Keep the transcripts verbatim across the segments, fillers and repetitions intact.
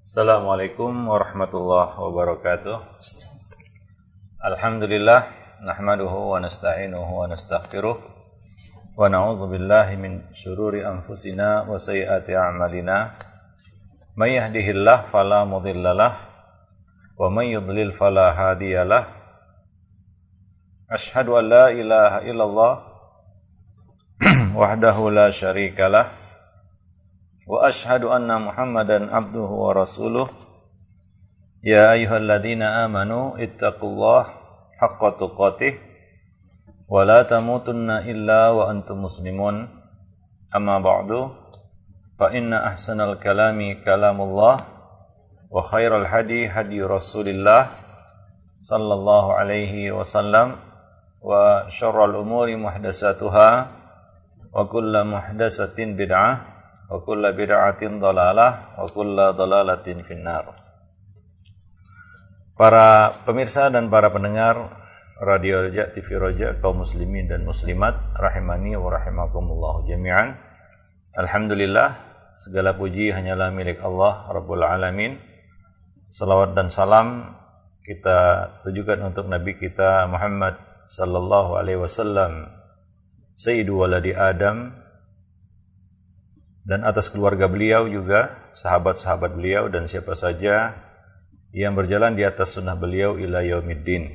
Assalamualaikum warahmatullahi wabarakatuh. Alhamdulillah nahmaduhu wa nasta'inuhu wa nastaghfiruh wa na'udzu billahi min syururi anfusina wa sayyiati a'malina. May yahdihillahu fala mudhillalah wa may yudlil fala hadiyalah. Asyhadu an la ilaha illallah wahdahu la syarikalah wa ashhadu anna Muhammadan abduhu wa rasuluh. Ya ayyuhalladzina amanu ittaqullaha haqqa tuqatih wa la tamutunna illa wa antum muslimun. Amma ba'du, fa inna ahsanal kalami kalamullah wa khairal hadi hadi Rasulillah sallallahu alaihi wasallam wa syarrul umuri muhdatsatuha wa kullu muhdatsatin bid'ah wa kullu bid'atin dhalalah wa kullu dhalalatin finnar. Para pemirsa dan para pendengar Radio Roja, T V Roja, kaum muslimin dan muslimat rahimani wa rahimakumullah jami'an. Alhamdulillah, segala puji hanyalah milik Allah Rabbul Alamin. Salawat dan salam kita tujukan untuk Nabi kita Muhammad sallallahu alaihi wasallam, Sayyidu waladi Adam, dan atas keluarga beliau juga, sahabat-sahabat beliau, dan siapa saja yang berjalan di atas sunnah beliau ila yaumiddin.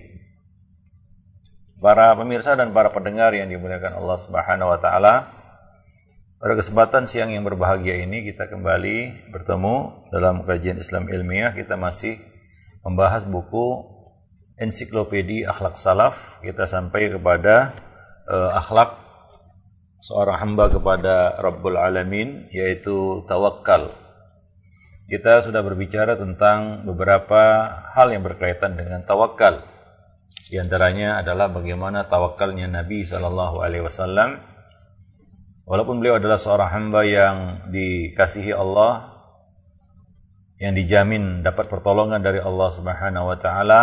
Para pemirsa dan para pendengar yang dimuliakan Allah Subhanahu wa taala, pada kesempatan siang yang berbahagia ini kita kembali bertemu dalam kajian Islam ilmiah. Kita masih membahas buku Ensiklopedia Akhlak Salaf. Kita sampai kepada uh, akhlak seorang hamba kepada Rabbul Alamin, yaitu tawakal. Kita sudah berbicara tentang beberapa hal yang berkaitan dengan tawakal. Di antaranya adalah bagaimana tawakalnya Nabi shallallahu alaihi wasallam. Walaupun beliau adalah seorang hamba yang dikasihi Allah, yang dijamin dapat pertolongan dari Allah Subhanahu wa taala,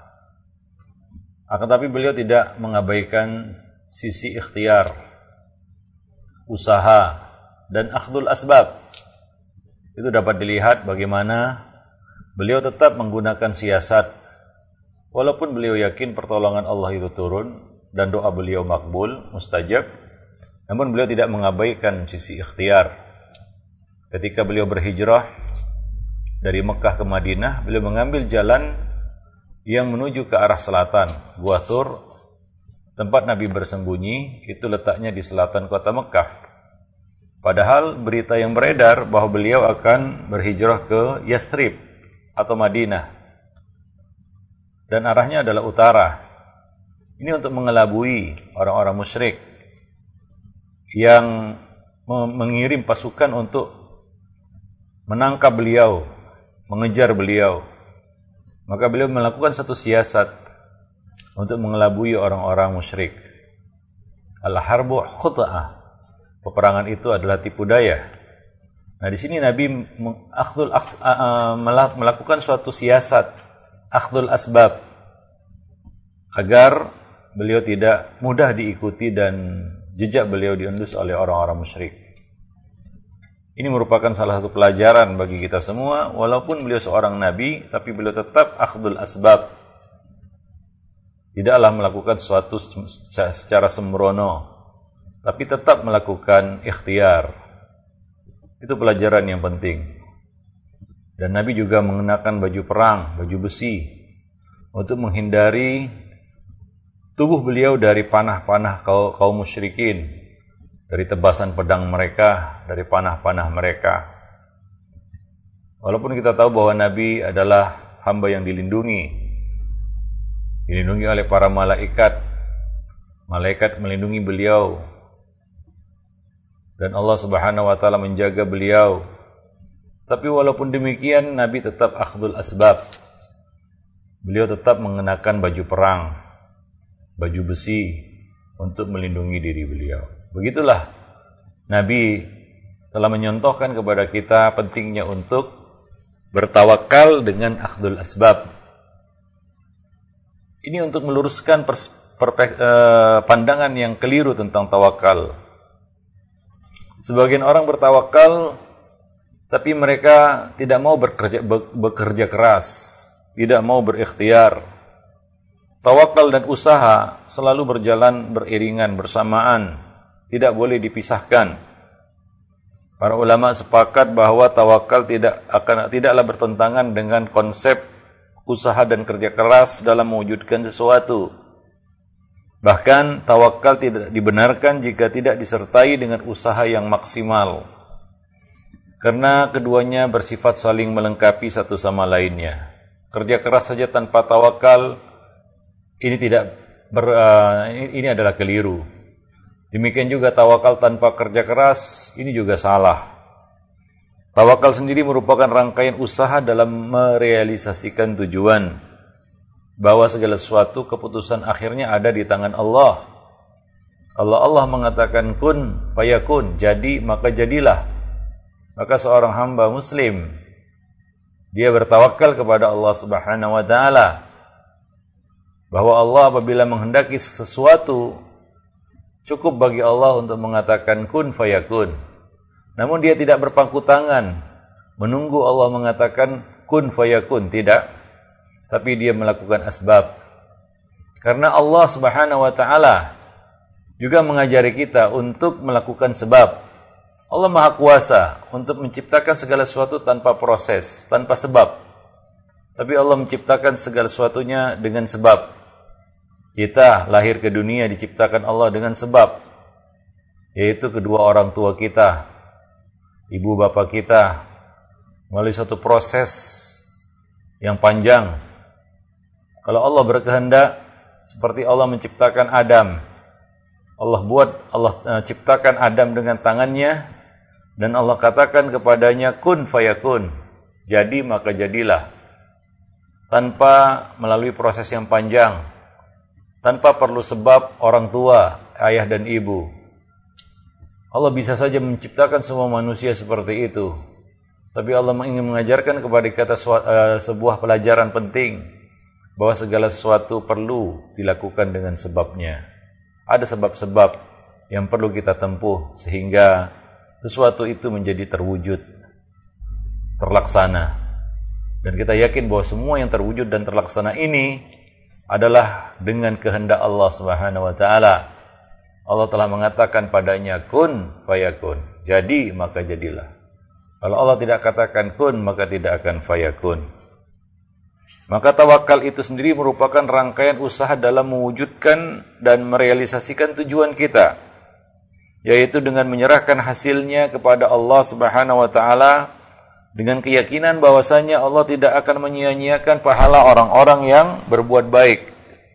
akan tapi beliau tidak mengabaikan sisi ikhtiar, usaha, dan akhdul asbab. Itu dapat dilihat bagaimana beliau tetap menggunakan siasat. Walaupun beliau yakin pertolongan Allah itu turun dan doa beliau makbul, mustajab, namun beliau tidak mengabaikan sisi ikhtiar. Ketika beliau berhijrah dari Mekah ke Madinah, beliau mengambil jalan yang menuju ke arah selatan. Gua Tur, tempat Nabi bersembunyi, itu letaknya di selatan kota Mekah. Padahal berita yang beredar bahwa beliau akan berhijrah ke Yathrib atau Madinah, dan arahnya adalah utara. Ini untuk mengelabui orang-orang musyrik yang mengirim pasukan untuk menangkap beliau, mengejar beliau. Maka beliau melakukan satu siasat untuk mengelabui orang-orang musyrik. Al-harbu khuta'ah. Peperangan itu adalah tipu daya. Nah, di sini Nabi akhdul, akh, uh, melakukan suatu siasat, akhdul asbab, agar beliau tidak mudah diikuti dan jejak beliau diendus oleh orang-orang musyrik. Ini merupakan salah satu pelajaran bagi kita semua. Walaupun beliau seorang nabi, tapi beliau tetap akhdul asbab. Tidaklah melakukan sesuatu secara sembrono, tapi tetap melakukan ikhtiar. Itu pelajaran yang penting. Dan Nabi juga mengenakan baju perang, baju besi, untuk menghindari tubuh beliau dari panah-panah kaum musyrikin, dari tebasan pedang mereka, dari panah-panah mereka. Walaupun kita tahu bahwa Nabi adalah hamba yang dilindungi, dilindungi oleh para malaikat. Malaikat melindungi beliau, dan Allah Subhanahu wa taala menjaga beliau. Tapi walaupun demikian, Nabi tetap akhdul asbab. Beliau tetap mengenakan baju perang, baju besi, untuk melindungi diri beliau. Begitulah Nabi telah menyontohkan kepada kita pentingnya untuk bertawakal dengan akhdul asbab. Ini untuk meluruskan pers- perpe- eh, pandangan yang keliru tentang tawakal. Sebagian orang bertawakal tapi mereka tidak mau bekerja, bekerja keras, tidak mau berikhtiar. Tawakal dan usaha selalu berjalan beriringan, bersamaan, tidak boleh dipisahkan. Para ulama sepakat bahwa tawakal tidak akan tidaklah bertentangan dengan konsep usaha dan kerja keras dalam mewujudkan sesuatu. Bahkan tawakal tidak dibenarkan jika tidak disertai dengan usaha yang maksimal. Karena keduanya bersifat saling melengkapi satu sama lainnya. Kerja keras saja tanpa tawakal ini tidak ber, uh, ini, ini adalah keliru. Demikian juga tawakal tanpa kerja keras ini juga salah. Tawakal sendiri merupakan rangkaian usaha dalam merealisasikan tujuan, bahwa segala sesuatu keputusan akhirnya ada di tangan Allah. Kalau Allah mengatakan kun fayakun, jadi maka jadilah. Maka seorang hamba muslim dia bertawakal kepada Allah Subhanahu wa taala, bahwa Allah apabila menghendaki sesuatu cukup bagi Allah untuk mengatakan kun fayakun. Namun dia tidak berpangku tangan menunggu Allah mengatakan kun fayakun, tidak. Tapi dia melakukan asbab. Karena Allah Subhanahu wa taala juga mengajari kita untuk melakukan sebab. Allah Maha Kuasa untuk menciptakan segala sesuatu tanpa proses, tanpa sebab. Tapi Allah menciptakan segala sesuatunya dengan sebab. Kita lahir ke dunia diciptakan Allah dengan sebab, yaitu kedua orang tua kita, ibu bapak kita, melalui satu proses yang panjang. Kalau Allah berkehendak, seperti Allah menciptakan Adam, Allah buat, Allah uh, ciptakan Adam dengan tangannya, dan Allah katakan kepadanya kun fayakun, jadi maka jadilah, tanpa melalui proses yang panjang, tanpa perlu sebab orang tua, ayah dan ibu. Allah bisa saja menciptakan semua manusia seperti itu, tapi Allah ingin mengajarkan kepada kita uh, sebuah pelajaran penting, bahwa segala sesuatu perlu dilakukan dengan sebabnya. Ada sebab-sebab yang perlu kita tempuh sehingga sesuatu itu menjadi terwujud, terlaksana. Dan kita yakin bahwa semua yang terwujud dan terlaksana ini adalah dengan kehendak Allah Subhanahu wa taala. Allah telah mengatakan padanya kun fayakun, jadi maka jadilah. Kalau Allah tidak katakan kun, maka tidak akan fayakun. Maka tawakal itu sendiri merupakan rangkaian usaha dalam mewujudkan dan merealisasikan tujuan kita, yaitu dengan menyerahkan hasilnya kepada Allah Subhanahu wa taala dengan keyakinan bahwasanya Allah tidak akan menyia-nyiakan pahala orang-orang yang berbuat baik,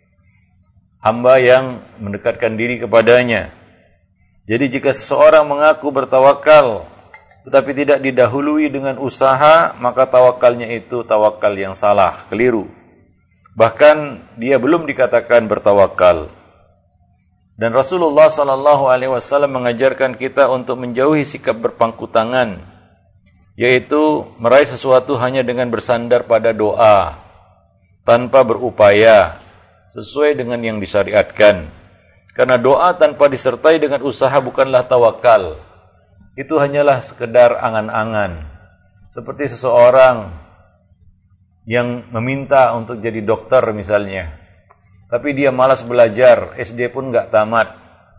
hamba yang mendekatkan diri kepadanya. Jadi jika seseorang mengaku bertawakal tetapi tidak didahului dengan usaha, maka tawakalnya itu tawakal yang salah, keliru. Bahkan dia belum dikatakan bertawakal. Dan Rasulullah sallallahu alaihi wasallam mengajarkan kita untuk menjauhi sikap berpangku tangan, yaitu meraih sesuatu hanya dengan bersandar pada doa, tanpa berupaya sesuai dengan yang disyariatkan. Karena doa tanpa disertai dengan usaha bukanlah tawakal. Itu hanyalah sekedar angan-angan. Seperti seseorang yang meminta untuk jadi dokter misalnya, tapi dia malas belajar, S D pun nggak tamat,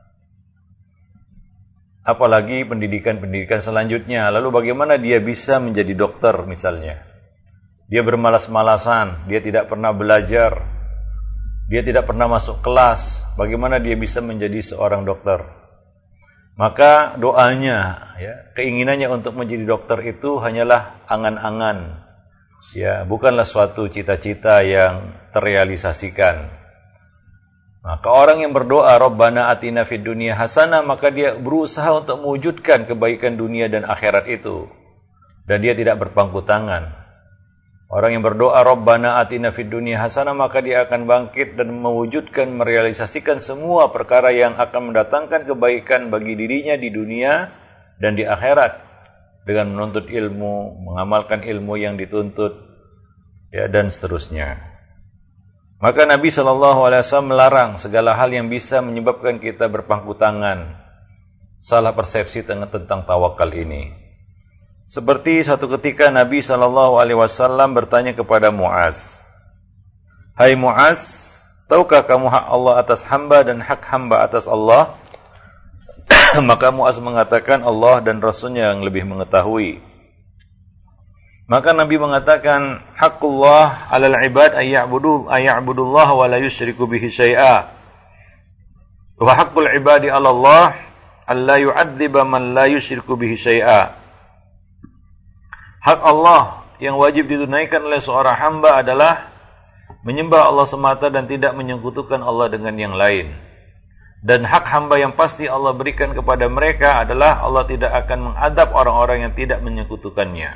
apalagi pendidikan-pendidikan selanjutnya. Lalu bagaimana dia bisa menjadi dokter misalnya? Dia bermalas-malasan, dia tidak pernah belajar, dia tidak pernah masuk kelas. Bagaimana dia bisa menjadi seorang dokter? Maka doanya, ya, keinginannya untuk menjadi dokter itu hanyalah angan-angan, ya, bukanlah suatu cita-cita yang terrealisasikan. Maka orang yang berdoa Rabbana atina fid dunya hasanah, maka dia berusaha untuk mewujudkan kebaikan dunia dan akhirat itu, dan dia tidak berpangku tangan. Orang yang berdoa Rabbana atina fid dunya hasanah, maka dia akan bangkit dan mewujudkan, merealisasikan semua perkara yang akan mendatangkan kebaikan bagi dirinya di dunia dan di akhirat, dengan menuntut ilmu, mengamalkan ilmu yang dituntut, ya, dan seterusnya. Maka Nabi shallallahu alaihi wasallam melarang segala hal yang bisa menyebabkan kita berpangku tangan, salah persepsi tentang tawakal ini. Seperti suatu ketika Nabi shallallahu alaihi wasallam bertanya kepada Muaz, "Hai Muaz, tahukah kamu hak Allah atas hamba dan hak hamba atas Allah?" Maka Muaz mengatakan, Allah dan Rasulnya yang lebih mengetahui. Maka Nabi mengatakan, "Haqqullah 'alal 'ibad ay ya'budu ay ya'budullah wa la yusyriku bihi syai'a. Wa haqqul 'ibadi 'ala Allah alla yu'adziba man la yusyriku bihi syai'a." Hak Allah yang wajib ditunaikan oleh seorang hamba adalah menyembah Allah semata dan tidak menyekutukan Allah dengan yang lain. Dan hak hamba yang pasti Allah berikan kepada mereka adalah Allah tidak akan mengadab orang-orang yang tidak menyekutukannya.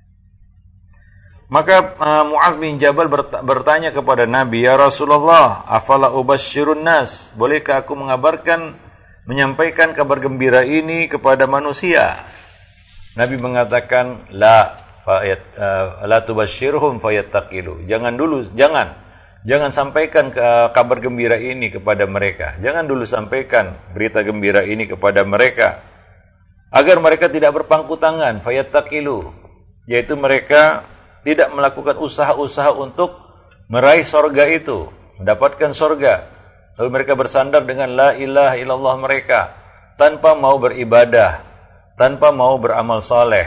Maka uh, Muaz bin Jabal bertanya kepada Nabi, "Ya Rasulullah, afala ubasyirun nas? Bolehkah aku mengabarkan, menyampaikan kabar gembira ini kepada manusia?" Nabi mengatakan, la fayat uh, la tubasyirhum fayattaqilu. Jangan dulu, jangan. Jangan sampaikan ke, uh, kabar gembira ini kepada mereka. Jangan dulu sampaikan berita gembira ini kepada mereka agar mereka tidak berpangku tangan, fayattaqilu, yaitu mereka tidak melakukan usaha-usaha untuk meraih sorga itu, mendapatkan sorga. Lalu mereka bersandar dengan la ilaha illallah mereka tanpa mau beribadah, tanpa mau beramal saleh.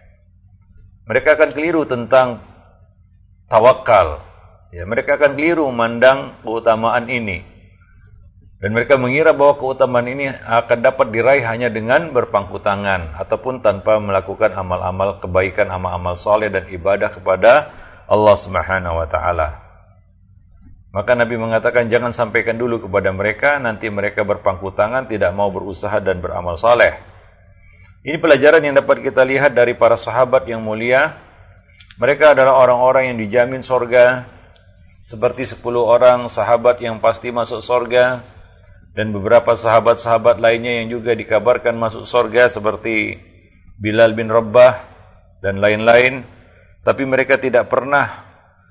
Mereka akan keliru tentang tawakal. Ya, mereka akan keliru memandang keutamaan ini. Dan mereka mengira bahwa keutamaan ini akan dapat diraih hanya dengan berpangku tangan ataupun tanpa melakukan amal-amal kebaikan, amal-amal saleh dan ibadah kepada Allah Subhanahu wa taala. Maka Nabi mengatakan, jangan sampaikan dulu kepada mereka, nanti mereka berpangku tangan, tidak mau berusaha dan beramal saleh. Ini pelajaran yang dapat kita lihat dari para sahabat yang mulia. Mereka adalah orang-orang yang dijamin sorga, seperti sepuluh orang sahabat yang pasti masuk sorga, dan beberapa sahabat-sahabat lainnya yang juga dikabarkan masuk sorga, seperti Bilal bin Rabah dan lain-lain. Tapi mereka tidak pernah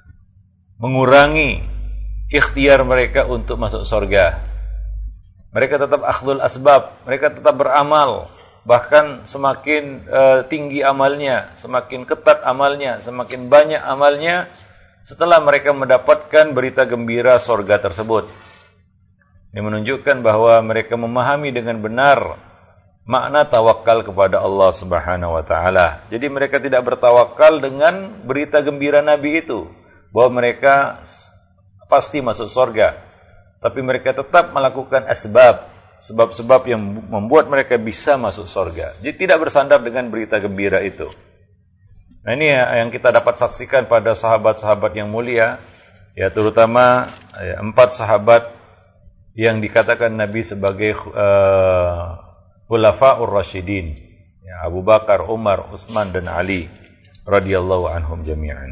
mengurangi ikhtiar mereka untuk masuk sorga. Mereka tetap akhdul asbab, mereka tetap beramal. Bahkan semakin uh, tinggi amalnya, semakin ketat amalnya, semakin banyak amalnya, setelah mereka mendapatkan berita gembira sorga tersebut. Ini menunjukkan bahwa mereka memahami dengan benar makna tawakal kepada Allah Subhanahu wa taala. Jadi mereka tidak bertawakal dengan berita gembira Nabi itu, bahwa mereka pasti masuk sorga. Tapi mereka tetap melakukan asbab, sebab-sebab yang membuat mereka bisa masuk sorga. Jadi tidak bersandar dengan berita gembira itu. Nah, ini yang kita dapat saksikan pada sahabat-sahabat yang mulia, ya, terutama ya, empat sahabat yang dikatakan Nabi sebagai uh, khulafaur rasyidin, ya, Abu Bakar, Umar, Utsman dan Ali radhiyallahu anhum jami'an.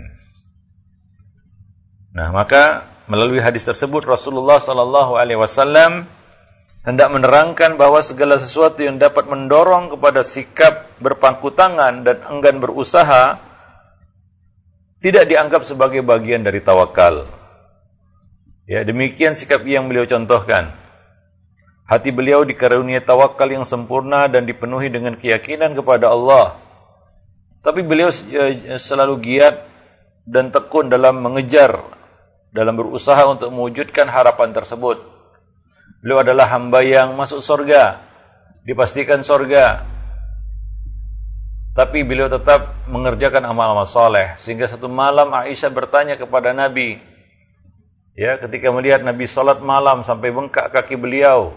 Nah, maka melalui hadis tersebut Rasulullah sallallahu alaihi wasallam hendak menerangkan bahwa segala sesuatu yang dapat mendorong kepada sikap berpangku tangan dan enggan berusaha tidak dianggap sebagai bagian dari tawakal. Ya, demikian sikap yang beliau contohkan. Hati beliau dikaruniai tawakal yang sempurna dan dipenuhi dengan keyakinan kepada Allah. Tapi beliau selalu giat dan tekun dalam mengejar, dalam berusaha untuk mewujudkan harapan tersebut. Beliau adalah hamba yang masuk sorga, dipastikan sorga. Tapi beliau tetap mengerjakan amal-amal soleh. Sehingga satu malam Aisyah bertanya kepada Nabi, ya, ketika melihat Nabi salat malam sampai bengkak kaki beliau,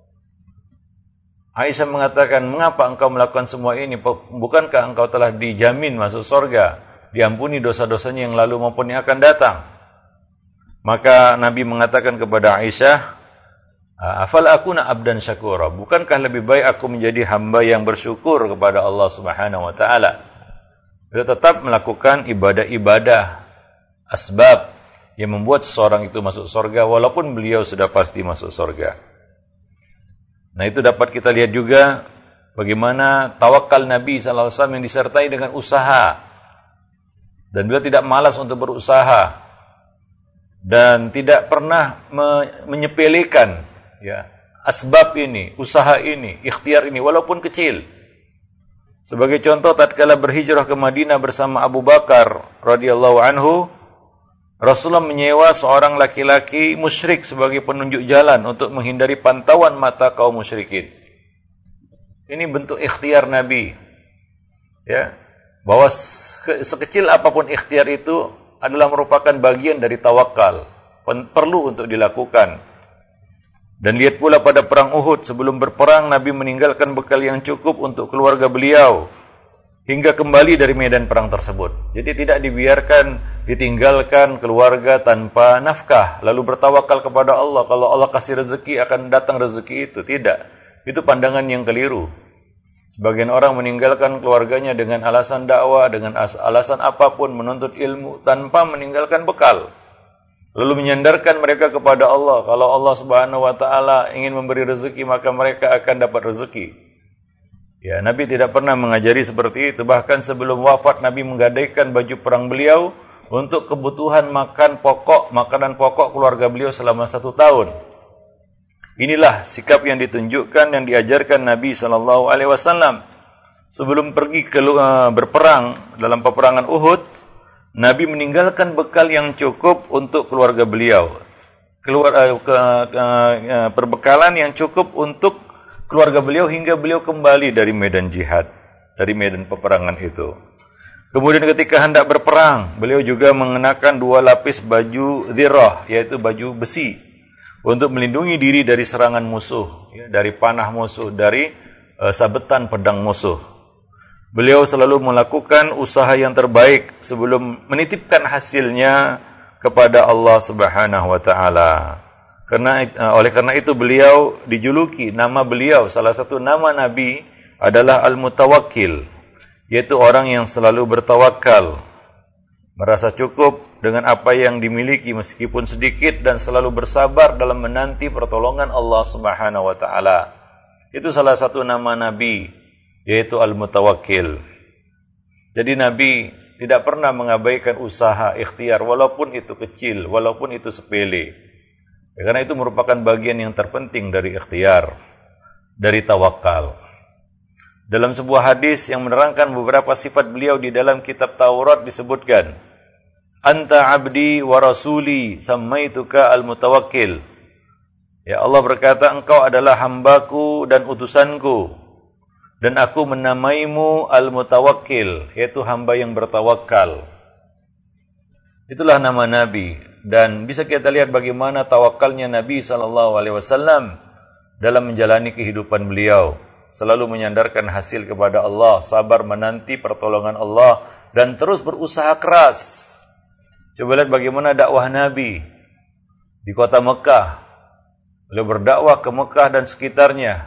Aisyah mengatakan, mengapa engkau melakukan semua ini? Bukankah engkau telah dijamin masuk sorga, diampuni dosa-dosanya yang lalu maupun yang akan datang? Maka Nabi mengatakan kepada Aisyah, afal akuna abdan syakura, bukankah lebih baik aku menjadi hamba yang bersyukur kepada Allah Subhanahu wa taala? Beliau tetap melakukan ibadah-ibadah asbab yang membuat seseorang itu masuk surga walaupun beliau sudah pasti masuk surga. Nah, itu dapat kita lihat juga bagaimana tawakal Nabi sallallahu alaihi wasallam yang disertai dengan usaha. Dan beliau tidak malas untuk berusaha dan tidak pernah me- menyepelekan, ya, asbab ini, usaha ini, ikhtiar ini walaupun kecil. Sebagai contoh, tatkala berhijrah ke Madinah bersama Abu Bakar radhiyallahu anhu, Rasulullah menyewa seorang laki-laki musyrik sebagai penunjuk jalan untuk menghindari pantauan mata kaum musyrikin. Ini bentuk ikhtiar Nabi. Ya, bahwa sekecil apapun ikhtiar itu adalah merupakan bagian dari tawakal, perlu untuk dilakukan. Dan lihat pula pada perang Uhud, sebelum berperang Nabi meninggalkan bekal yang cukup untuk keluarga beliau hingga kembali dari medan perang tersebut. Jadi tidak dibiarkan ditinggalkan keluarga tanpa nafkah lalu bertawakal kepada Allah. Kalau Allah kasih rezeki akan datang rezeki itu. Tidak. Itu pandangan yang keliru. Sebagian orang meninggalkan keluarganya dengan alasan dakwah, dengan alasan apapun, menuntut ilmu tanpa meninggalkan bekal. Lalu menyandarkan mereka kepada Allah. Kalau Allah Subhanahu wa taala ingin memberi rezeki, maka mereka akan dapat rezeki. Ya, Nabi tidak pernah mengajari seperti itu. Bahkan sebelum wafat, Nabi menggadaikan baju perang beliau untuk kebutuhan makan pokok, makanan pokok keluarga beliau selama satu tahun. Inilah sikap yang ditunjukkan, yang diajarkan Nabi sallallahu alaihi wasallam. Sebelum pergi ke uh, berperang dalam peperangan Uhud, Nabi meninggalkan bekal yang cukup untuk keluarga beliau. Keluar uh, ke, ke uh, perbekalan yang cukup untuk keluarga beliau hingga beliau kembali dari medan jihad, dari medan peperangan itu. Kemudian ketika hendak berperang, beliau juga mengenakan dua lapis baju dhirah, yaitu baju besi, untuk melindungi diri dari serangan musuh, ya, dari panah musuh, dari uh, sabetan pedang musuh. Beliau selalu melakukan usaha yang terbaik sebelum menitipkan hasilnya kepada Allah Subhanahu wa taala. Karena uh, oleh karena itu beliau dijuluki, nama beliau, salah satu nama Nabi adalah Al-Mutawakkil, yaitu orang yang selalu bertawakal, merasa cukup dengan apa yang dimiliki meskipun sedikit dan selalu bersabar dalam menanti pertolongan Allah Subhanahu wa taala. Itu salah satu nama Nabi, yaitu Al-Mutawakkil. Jadi Nabi tidak pernah mengabaikan usaha ikhtiar walaupun itu kecil, walaupun itu sepele. Ya, karena itu merupakan bagian yang terpenting dari ikhtiar, dari tawakal. Dalam sebuah hadis yang menerangkan beberapa sifat beliau di dalam kitab Taurat disebutkan, Anta abdi wa rasuli sammaituka al-mutawakkil. Ya, Allah berkata, engkau adalah hambaku dan utusanku, dan aku menamaimu Al-Mutawakkil, yaitu hamba yang bertawakal. Itulah nama Nabi. Dan bisa kita lihat bagaimana tawakalnya Nabi sallallahu alaihi wasallam dalam menjalani kehidupan beliau. Selalu menyandarkan hasil kepada Allah, sabar menanti pertolongan Allah, dan terus berusaha keras. Coba lihat bagaimana dakwah Nabi di kota Mekah. Beliau berdakwah ke Mekah dan sekitarnya.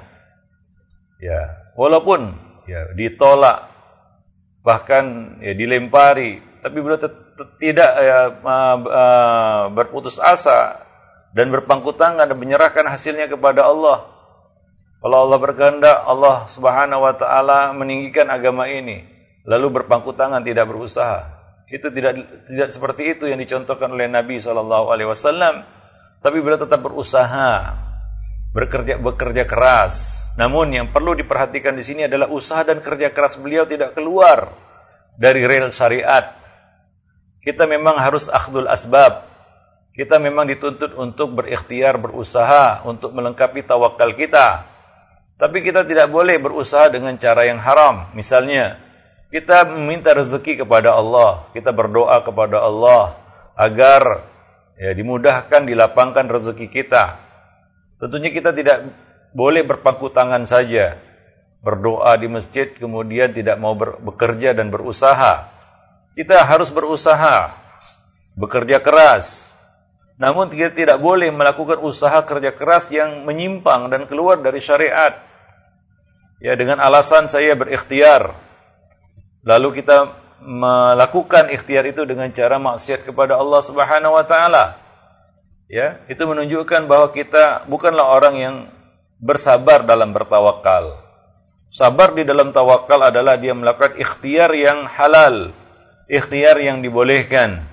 Ya, walaupun ya ditolak, bahkan ya dilempari, tapi beliau tidak ya, uh, uh, berputus asa dan berpangku tangan dan menyerahkan hasilnya kepada Allah. Kalau Allah berkehendak, Allah Subhanahu wa taala meninggikan agama ini, lalu berpangku tangan tidak berusaha. Itu tidak tidak seperti itu yang dicontohkan oleh Nabi sallallahu alaihi wasallam, tapi beliau tetap berusaha, bekerja bekerja keras. Namun yang perlu diperhatikan di sini adalah usaha dan kerja keras beliau tidak keluar dari rel syariat. Kita memang harus akhdul asbab. Kita memang dituntut untuk berikhtiar, berusaha untuk melengkapi tawakal kita. Tapi kita tidak boleh berusaha dengan cara yang haram. Misalnya, kita meminta rezeki kepada Allah, kita berdoa kepada Allah agar ya, dimudahkan, dilapangkan rezeki kita. Tentunya kita tidak boleh berpangku tangan saja, berdoa di masjid, kemudian tidak mau ber- bekerja dan berusaha. Kita harus berusaha, bekerja keras. Namun kita tidak boleh melakukan usaha kerja keras yang menyimpang dan keluar dari syariat. Ya, dengan alasan saya berikhtiar, lalu kita melakukan ikhtiar itu dengan cara maksiat kepada Allah Subhanahu wa taala. Ya, itu menunjukkan bahwa kita bukanlah orang yang bersabar dalam bertawakal. Sabar di dalam tawakal adalah dia melakukan ikhtiar yang halal, ikhtiar yang dibolehkan.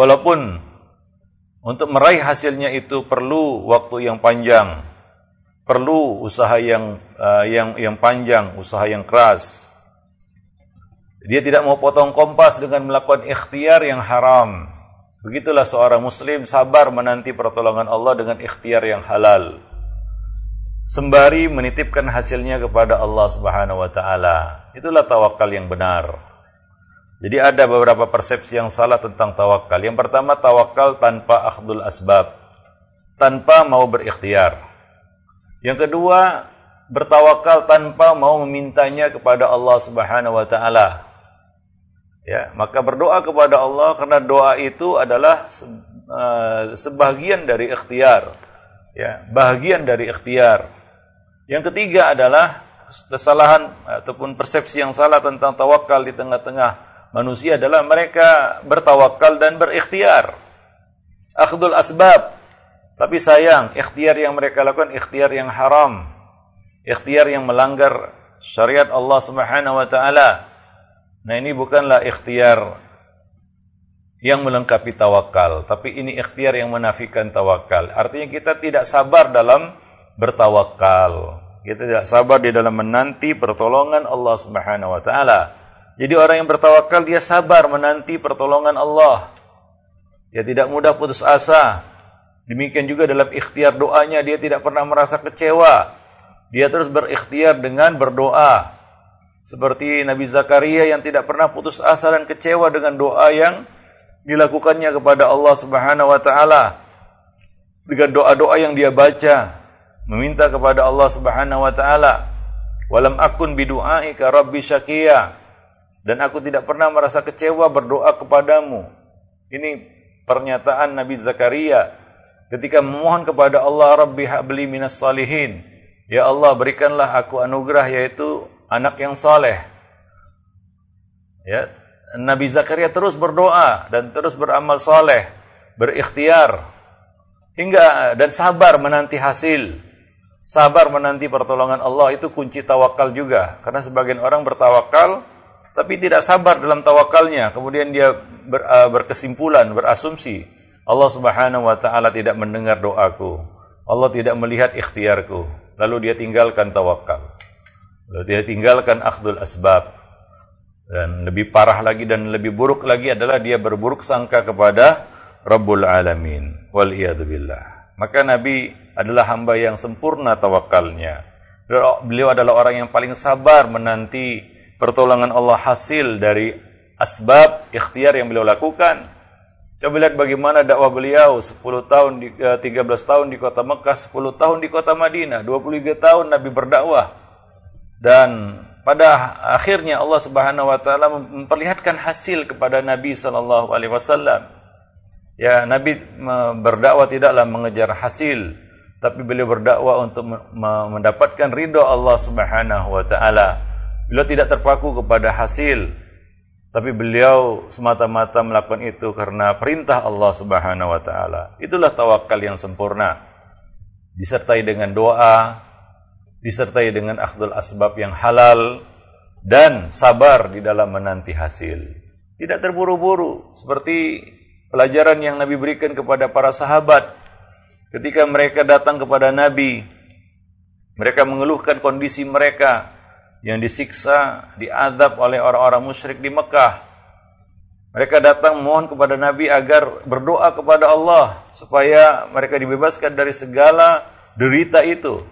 Walaupun untuk meraih hasilnya itu perlu waktu yang panjang, perlu usaha yang uh, yang yang panjang, usaha yang keras. Dia tidak mau potong kompas dengan melakukan ikhtiar yang haram. Begitulah seorang muslim sabar menanti pertolongan Allah dengan ikhtiar yang halal, sembari menitipkan hasilnya kepada Allah Subhanahu wa taala. Itulah tawakal yang benar. Jadi ada beberapa persepsi yang salah tentang tawakal. Yang pertama, tawakal tanpa akhdul asbab, tanpa mau berikhtiar. Yang kedua, bertawakal tanpa mau memintanya kepada Allah Subhanahu wa taala. Ya, maka berdoa kepada Allah karena doa itu adalah uh, sebagian dari ikhtiar. Ya, bagian dari ikhtiar. Yang ketiga adalah kesalahan ataupun persepsi yang salah tentang tawakal di tengah-tengah manusia adalah mereka bertawakal dan berikhtiar. Akhdul asbab. Tapi sayang, ikhtiar yang mereka lakukan ikhtiar yang haram. Ikhtiar yang melanggar syariat Allah Subhanahu wa taala. Nah, ini bukanlah ikhtiar yang melengkapi tawakal, tapi ini ikhtiar yang menafikan tawakal. Artinya kita tidak sabar dalam bertawakal. Kita tidak sabar di dalam menanti pertolongan Allah Subhanahu wa taala. Jadi orang yang bertawakal dia sabar menanti pertolongan Allah. Dia tidak mudah putus asa. Demikian juga dalam ikhtiar doanya dia tidak pernah merasa kecewa. Dia terus berikhtiar dengan berdoa. Seperti Nabi Zakaria yang tidak pernah putus asa dan kecewa dengan doa yang dilakukannya kepada Allah Subhanahu wa taala. Dengan doa-doa yang dia baca, meminta kepada Allah Subhanahu wa taala, "Walam akun bidu'aika rabbi syaqiya." Dan aku tidak pernah merasa kecewa berdoa kepadamu. Ini pernyataan Nabi Zakaria ketika memohon kepada Allah, "Rabbi habli minas salihin." Ya Allah, berikanlah aku anugerah yaitu anak yang saleh. Ya, Nabi Zakaria terus berdoa dan terus beramal saleh, berikhtiar hingga dan sabar menanti hasil. Sabar menanti pertolongan Allah itu kunci tawakal juga. Karena sebagian orang bertawakal tapi tidak sabar dalam tawakalnya. Kemudian dia ber, uh, berkesimpulan, berasumsi, Allah Subhanahu wa taala tidak mendengar doaku. Allah tidak melihat ikhtiarku. Lalu dia tinggalkan tawakal. Lalu dia tinggalkan akhdul asbab. Dan lebih parah lagi dan lebih buruk lagi adalah dia berburuk sangka kepada Rabbul Alamin. Wal'iyadzubillah. Maka Nabi adalah hamba yang sempurna tawakalnya. Beliau adalah orang yang paling sabar menanti pertolongan Allah hasil dari asbab ikhtiar yang beliau lakukan. Coba lihat bagaimana dakwah beliau sepuluh tahun, di, tiga belas tahun di kota Mekah, sepuluh tahun di kota Madinah, dua puluh tiga tahun Nabi berdakwah. Dan pada akhirnya Allah Subhanahu wa taala memperlihatkan hasil kepada Nabi sallallahu alaihi wasallam. Ya, Nabi berdakwah tidaklah mengejar hasil, tapi beliau berdakwah untuk mendapatkan ridha Allah Subhanahu wa taala. Beliau tidak terpaku kepada hasil, tapi beliau semata-mata melakukan itu karena perintah Allah Subhanahu wa taala. Itulah tawakal yang sempurna. Disertai dengan doa, disertai dengan akhdul asbab yang halal, dan sabar di dalam menanti hasil. Tidak terburu-buru, seperti pelajaran yang Nabi berikan kepada para sahabat. Ketika mereka datang kepada Nabi, mereka mengeluhkan kondisi mereka yang disiksa, diazab oleh orang-orang musyrik di Mekah. Mereka datang memohon kepada Nabi agar berdoa kepada Allah, supaya mereka dibebaskan dari segala derita itu.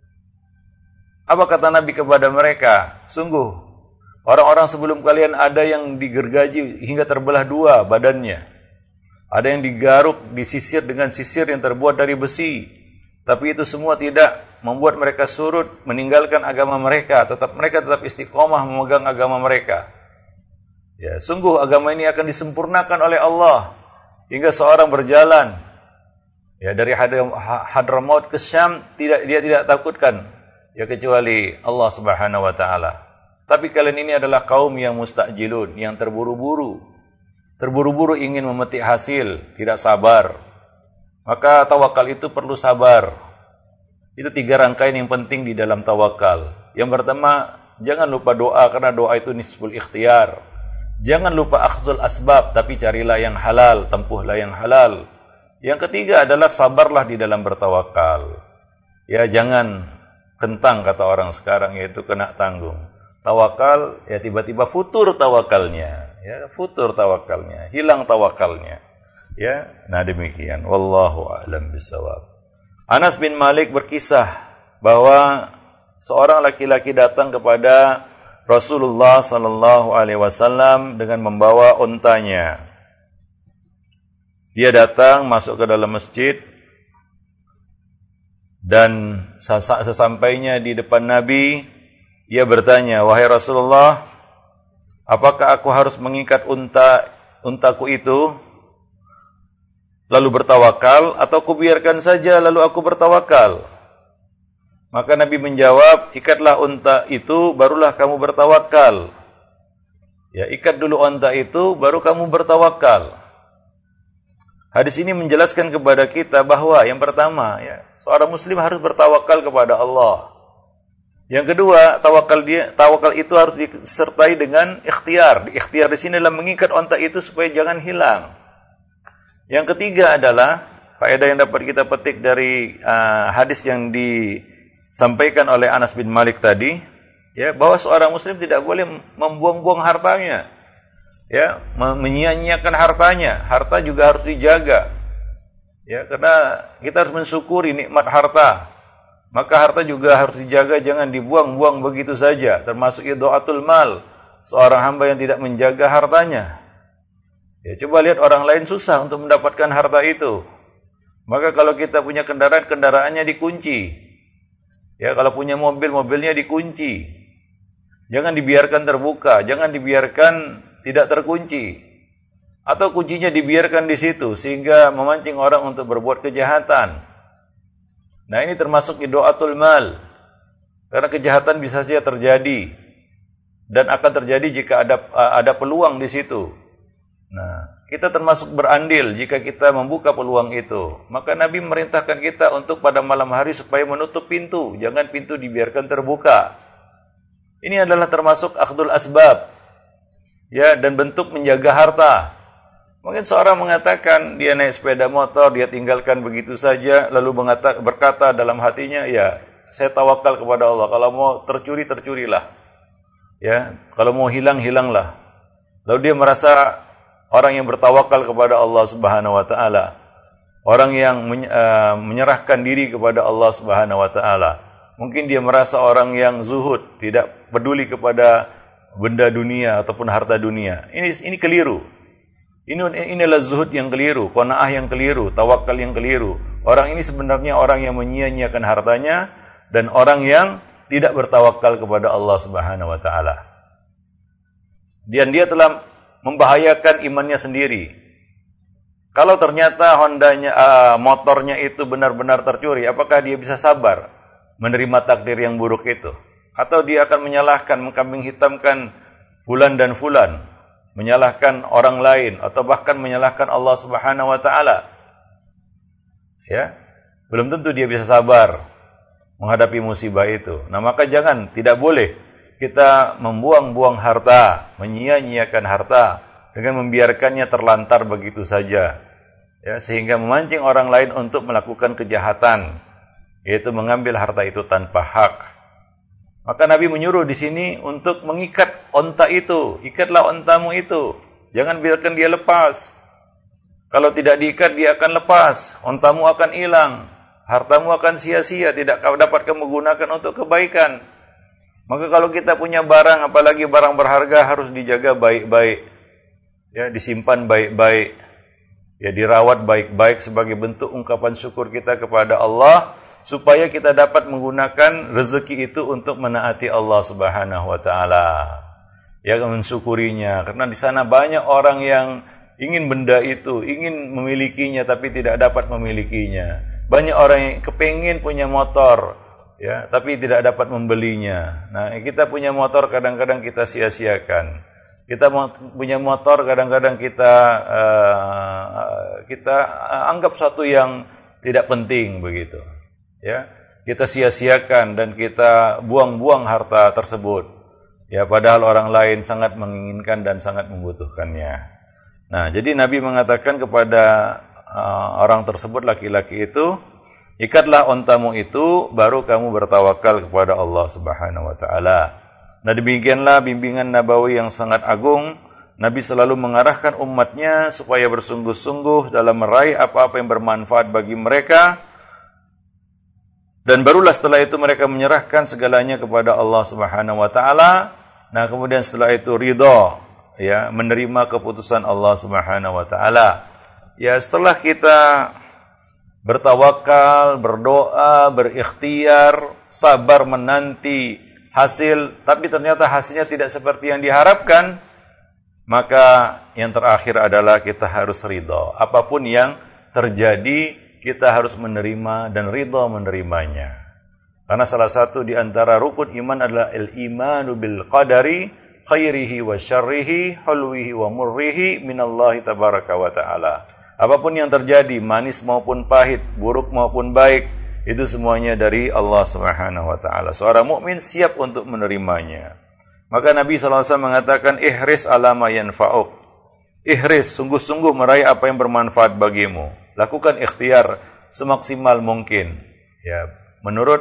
Apa kata Nabi kepada mereka? Sungguh, orang-orang sebelum kalian ada yang digergaji hingga terbelah dua badannya. Ada yang digaruk, disisir dengan sisir yang terbuat dari besi. Tapi itu semua tidak membuat mereka surut meninggalkan agama mereka. Tetap mereka tetap istiqomah memegang agama mereka. Ya, sungguh agama ini akan disempurnakan oleh Allah hingga seorang berjalan ya dari Hadramaut ke Syam, tidak dia tidak takutkan ya kecuali Allah Subhanahu wa taala. Tapi kalian ini adalah kaum yang mustajilun, yang terburu-buru. Terburu-buru ingin memetik hasil, tidak sabar. Maka tawakal itu perlu sabar. Itu tiga rangkaian yang penting di dalam tawakal. Yang pertama, jangan lupa doa karena doa itu nisful ikhtiar. Jangan lupa akhdul asbab, tapi carilah yang halal, tempuhlah yang halal. Yang ketiga adalah sabarlah di dalam bertawakal. Ya, jangan kentang kata orang sekarang, yaitu kena tanggung. Tawakal ya tiba-tiba futur tawakalnya, ya futur tawakalnya, hilang tawakalnya. Ya, nah demikian. Wallahu a'lam bishawab. Anas bin Malik berkisah bahwa seorang laki-laki datang kepada Rasulullah sallallahu alaihi wasallam dengan membawa untanya. Dia datang masuk ke dalam masjid dan sesampainya di depan Nabi, ia bertanya, "Wahai Rasulullah, apakah aku harus mengikat unta untaku itu lalu bertawakal, atau kubiarkan saja lalu aku bertawakal?" Maka Nabi menjawab, "Ikatlah unta itu, barulah kamu bertawakal." Ya, ikat dulu unta itu, baru kamu bertawakal. Hadis ini menjelaskan kepada kita bahwa yang pertama, ya, seorang muslim harus bertawakal kepada Allah. Yang kedua, tawakal dia, tawakal itu harus disertai dengan ikhtiar. Ikhtiar di sini adalah mengikat unta itu supaya jangan hilang. Yang ketiga adalah faedah yang dapat kita petik dari uh, hadis yang disampaikan oleh Anas bin Malik tadi, ya, bahwa seorang muslim tidak boleh membuang-buang hartanya. Ya, menyia-nyiakan hartanya. Harta juga harus dijaga. Ya, karena kita harus mensyukuri nikmat harta. Maka harta juga harus dijaga, jangan dibuang-buang begitu saja. Termasuk idha'atul mal, seorang hamba yang tidak menjaga hartanya. Ya, coba lihat orang lain susah untuk mendapatkan harta itu. Maka kalau kita punya kendaraan, kendaraannya dikunci. Ya, kalau punya mobil, mobilnya dikunci. Jangan dibiarkan terbuka, jangan dibiarkan tidak terkunci. Atau kuncinya dibiarkan di situ sehingga memancing orang untuk berbuat kejahatan. Nah, ini termasuk idha'atul mal. Karena kejahatan bisa saja terjadi dan akan terjadi jika ada ada peluang di situ. Nah, kita termasuk berandil jika kita membuka peluang itu. Maka Nabi memerintahkan kita untuk pada malam hari supaya menutup pintu, jangan pintu dibiarkan terbuka. Ini adalah termasuk akhdul asbab. Ya, dan bentuk menjaga harta. Mungkin seorang mengatakan dia naik sepeda motor, dia tinggalkan begitu saja, lalu mengata, berkata dalam hatinya, ya, saya tawakal kepada Allah. Kalau mau tercuri, tercurilah. Ya, kalau mau hilang, hilanglah. Lalu dia merasa orang yang bertawakal kepada Allah Subhanahu wa taala. Orang yang menyerahkan diri kepada Allah Subhanahu wa taala. Mungkin dia merasa orang yang zuhud, tidak peduli kepada benda dunia ataupun harta dunia. Ini ini keliru. Ini inilah zuhud yang keliru, qanaah yang keliru, tawakal yang keliru. Orang ini sebenarnya orang yang menyia-nyiakan hartanya dan orang yang tidak bertawakal kepada Allah Subhanahu wa taala. Dan dia telah membahayakan imannya sendiri. Kalau ternyata Hondanya uh, motornya itu benar-benar tercuri, apakah dia bisa sabar menerima takdir yang buruk itu? Atau dia akan menyalahkan, mengkambing hitamkan fulan dan fulan, menyalahkan orang lain, atau bahkan menyalahkan Allah Subhanahu wa taala. Ya, belum tentu dia bisa sabar menghadapi musibah itu. Nah, maka jangan, tidak boleh kita membuang-buang harta, menyia-nyiakan harta dengan membiarkannya terlantar begitu saja. Ya, sehingga memancing orang lain untuk melakukan kejahatan, yaitu mengambil harta itu tanpa hak. Maka Nabi menyuruh di sini untuk mengikat onta itu. Ikatlah ontamu itu. Jangan biarkan dia lepas. Kalau tidak diikat, dia akan lepas. Ontamu akan hilang. Hartamu akan sia-sia. Tidak dapat kamu gunakan untuk kebaikan. Maka kalau kita punya barang, apalagi barang berharga, harus dijaga baik-baik. Ya, disimpan baik-baik. Ya, dirawat baik-baik sebagai bentuk ungkapan syukur kita kepada Allah, supaya kita dapat menggunakan rezeki itu untuk menaati Allah Subhanahu wa taala. Ya, mensyukurinya, karena di sana banyak orang yang ingin benda itu, ingin memilikinya tapi tidak dapat memilikinya. Banyak orang yang kepengin punya motor, ya, tapi tidak dapat membelinya. Nah, kita punya motor kadang-kadang kita sia-siakan. Kita punya motor kadang-kadang kita uh, kita anggap satu yang tidak penting begitu. Ya, kita sia-siakan dan kita buang-buang harta tersebut. Ya, padahal orang lain sangat menginginkan dan sangat membutuhkannya. Nah, jadi Nabi mengatakan kepada uh, orang tersebut, laki-laki itu, Ikatlah ontamu itu, baru kamu bertawakal kepada Allah Subhanahu wa taala. Nah, demikianlah bimbingan nabawi yang sangat agung. Nabi selalu mengarahkan umatnya supaya bersungguh-sungguh dalam meraih apa-apa yang bermanfaat bagi mereka. Dan barulah setelah itu mereka menyerahkan segalanya kepada Allah Subhanahu wa taala. Nah, kemudian setelah itu ridha, ya, menerima keputusan Allah Subhanahu wa taala. Ya, setelah kita bertawakal, berdoa, berikhtiar, sabar menanti hasil, tapi ternyata hasilnya tidak seperti yang diharapkan, maka yang terakhir adalah kita harus ridha. Apapun yang terjadi, kita harus menerima dan ridha menerimanya. Karena salah satu di antara rukun iman adalah al-imanu bil qadari khairihi wa syarrihi, hulwihi wa murrihi minallahi tabaraka wa ta'ala. Apapun yang terjadi, manis maupun pahit, buruk maupun baik, itu semuanya dari Allah Subhanahu wa taala. Seorang mukmin siap untuk menerimanya. Maka Nabi sallallahu alaihi wasallam mengatakan, ihris ala ma yanfa'uk. Ihris, sungguh-sungguh meraih apa yang bermanfaat bagimu. Lakukan ikhtiar semaksimal mungkin, ya, menurut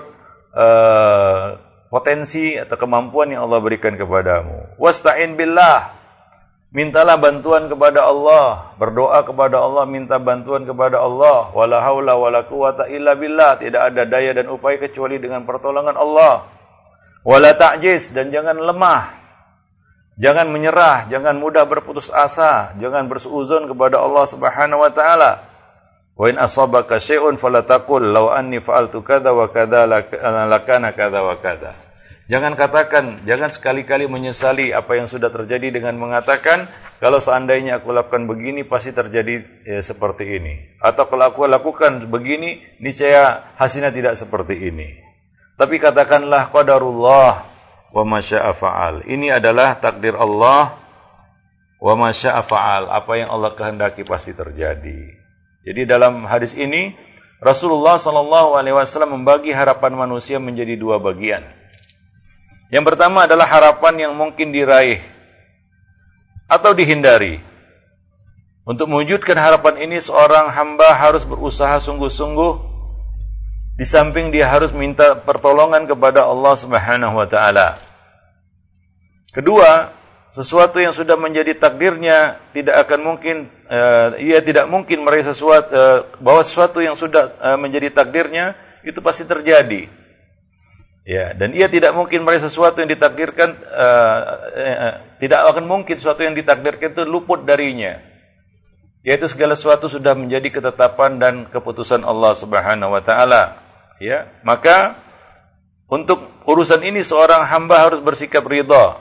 uh, potensi atau kemampuan yang Allah berikan kepadamu. Wasta'in billah. Mintalah bantuan kepada Allah, berdoa kepada Allah, minta bantuan kepada Allah. Wala haula wala quwata illa billah. Tidak ada daya dan upaya kecuali dengan pertolongan Allah. Wala ta'jiz, dan jangan lemah. Jangan menyerah, jangan mudah berputus asa, jangan bersuuzon kepada Allah Subhanahu wa taala. Wa in asabaka syai'un fala taqul law anni fa'altu kadza wa kadza lakana kadza wa kadza. Jangan katakan, jangan sekali-kali menyesali apa yang sudah terjadi dengan mengatakan, kalau seandainya aku lakukan begini, pasti terjadi ya, seperti ini. Atau kalau aku lakukan begini, niscaya hasilnya tidak seperti ini. Tapi katakanlah, qadarullah wa ma syaa fa'al. Ini adalah takdir Allah, wa ma syaa fa'al. Apa yang Allah kehendaki pasti terjadi. Jadi dalam hadis ini, Rasulullah sallallahu alaihi wasallam membagi harapan manusia menjadi dua bagian. Yang pertama adalah harapan yang mungkin diraih atau dihindari. Untuk mewujudkan harapan ini, seorang hamba harus berusaha sungguh-sungguh. Di samping dia harus minta pertolongan kepada Allah Subhanahu wa taala. Kedua, sesuatu yang sudah menjadi takdirnya tidak akan mungkin uh, ia tidak mungkin meraih sesuatu uh, bahwa sesuatu yang sudah uh, menjadi takdirnya itu pasti terjadi. Ya, dan ia tidak mungkin meraih sesuatu yang ditakdirkan, uh, uh, tidak akan mungkin sesuatu yang ditakdirkan itu luput darinya. Yaitu segala sesuatu sudah menjadi ketetapan dan keputusan Allah Subhanahu wa taala. Ya, maka untuk urusan ini seorang hamba harus bersikap ridha,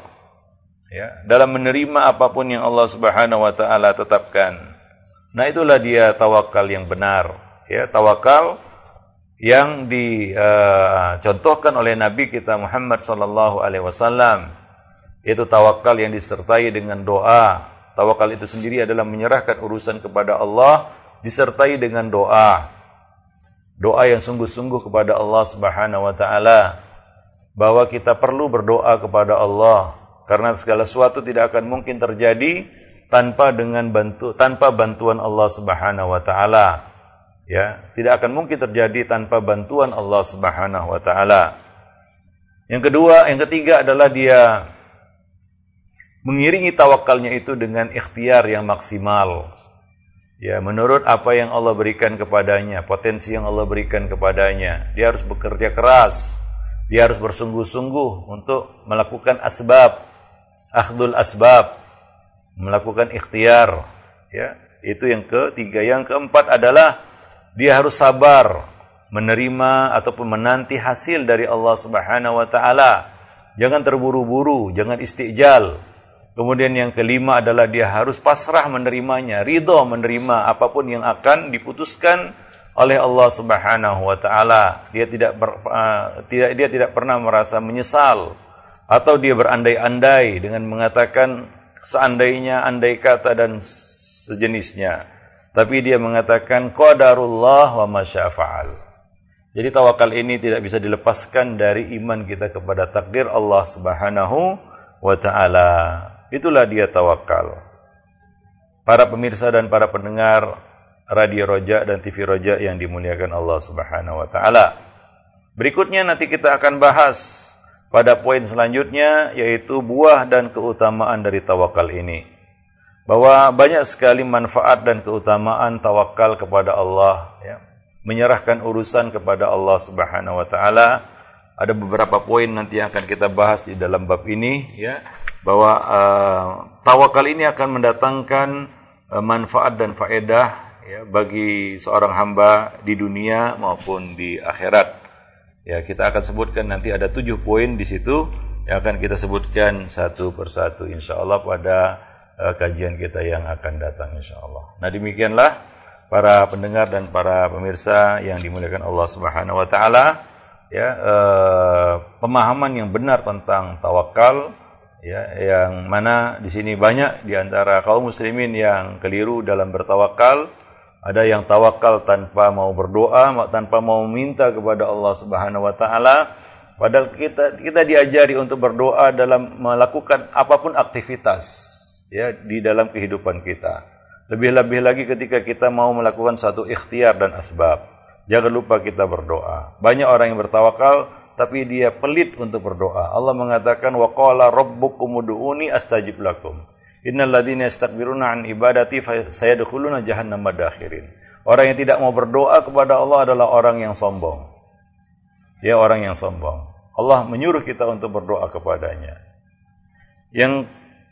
ya, dalam menerima apapun yang Allah Subhanahu wa taala tetapkan. Nah, itulah dia tawakal yang benar, ya, tawakal yang dicontohkan uh, oleh Nabi kita Muhammad sallallahu alaihi wasallam, yaitu tawakal yang disertai dengan doa. Tawakal itu sendiri adalah menyerahkan urusan kepada Allah disertai dengan doa. Doa yang sungguh-sungguh kepada Allah Subhanahu wa taala, bahwa kita perlu berdoa kepada Allah karena segala sesuatu tidak akan mungkin terjadi tanpa dengan bantu tanpa bantuan Allah Subhanahu wa taala. Ya, tidak akan mungkin terjadi tanpa bantuan Allah Subhanahu wa taala. Yang kedua, yang ketiga adalah dia mengiringi tawakalnya itu dengan ikhtiar yang maksimal. Ya, menurut apa yang Allah berikan kepadanya, potensi yang Allah berikan kepadanya. Dia harus bekerja keras. Dia harus bersungguh-sungguh untuk melakukan asbab, akhdul asbab, melakukan ikhtiar. Ya, itu yang ketiga. Yang keempat adalah dia harus sabar menerima ataupun menanti hasil dari Allah Subhanahu wa taala. Jangan terburu-buru, jangan istijal. Kemudian yang kelima adalah dia harus pasrah menerimanya, ridha menerima apapun yang akan diputuskan oleh Allah Subhanahu wa taala. Dia tidak ber, uh, tidak dia tidak pernah merasa menyesal atau dia berandai-andai dengan mengatakan seandainya, andai kata dan sejenisnya. Tapi dia mengatakan qadarullah wa ma syaa fa'al. Jadi tawakal ini tidak bisa dilepaskan dari iman kita kepada takdir Allah Subhanahu wa taala. Itulah dia tawakal. Para pemirsa dan para pendengar Radio Roja dan T V Roja yang dimuliakan Allah Subhanahu wa taala. Berikutnya nanti kita akan bahas pada poin selanjutnya, yaitu buah dan keutamaan dari tawakal ini. Bahwa banyak sekali manfaat dan keutamaan tawakal kepada Allah, ya. Menyerahkan urusan kepada Allah Subhanahu wa taala. Ada beberapa poin nanti yang akan kita bahas di dalam bab ini, ya. Bahwa uh, tawakal ini akan mendatangkan uh, manfaat dan faedah, ya, bagi seorang hamba di dunia maupun di akhirat. Ya, kita akan sebutkan nanti ada tujuh poin di situ yang akan kita sebutkan satu persatu insyaallah pada uh, kajian kita yang akan datang insyaallah. Nah, demikianlah para pendengar dan para pemirsa yang dimuliakan Allah Subhanahu wa taala, ya, uh, pemahaman yang benar tentang tawakal, ya, yang mana di sini banyak di antara kaum muslimin yang keliru dalam bertawakal. Ada yang tawakal tanpa mau berdoa, tanpa mau minta kepada Allah Subhanahu wa taala. Padahal kita kita diajari untuk berdoa dalam melakukan apapun aktivitas, ya, di dalam kehidupan kita. Lebih-lebih lagi ketika kita mau melakukan satu ikhtiar dan asbab. Jangan lupa kita berdoa. Banyak orang yang bertawakal tapi dia pelit untuk berdoa. Allah mengatakan wa qala rabbukum ud'uni astajib lakum. Innal ladzina yastakbiruna an ibadati sayadkhuluna jahannama dakhirin. Orang yang tidak mau berdoa kepada Allah adalah orang yang sombong. Dia orang yang sombong. Allah menyuruh kita untuk berdoa kepadanya. Yang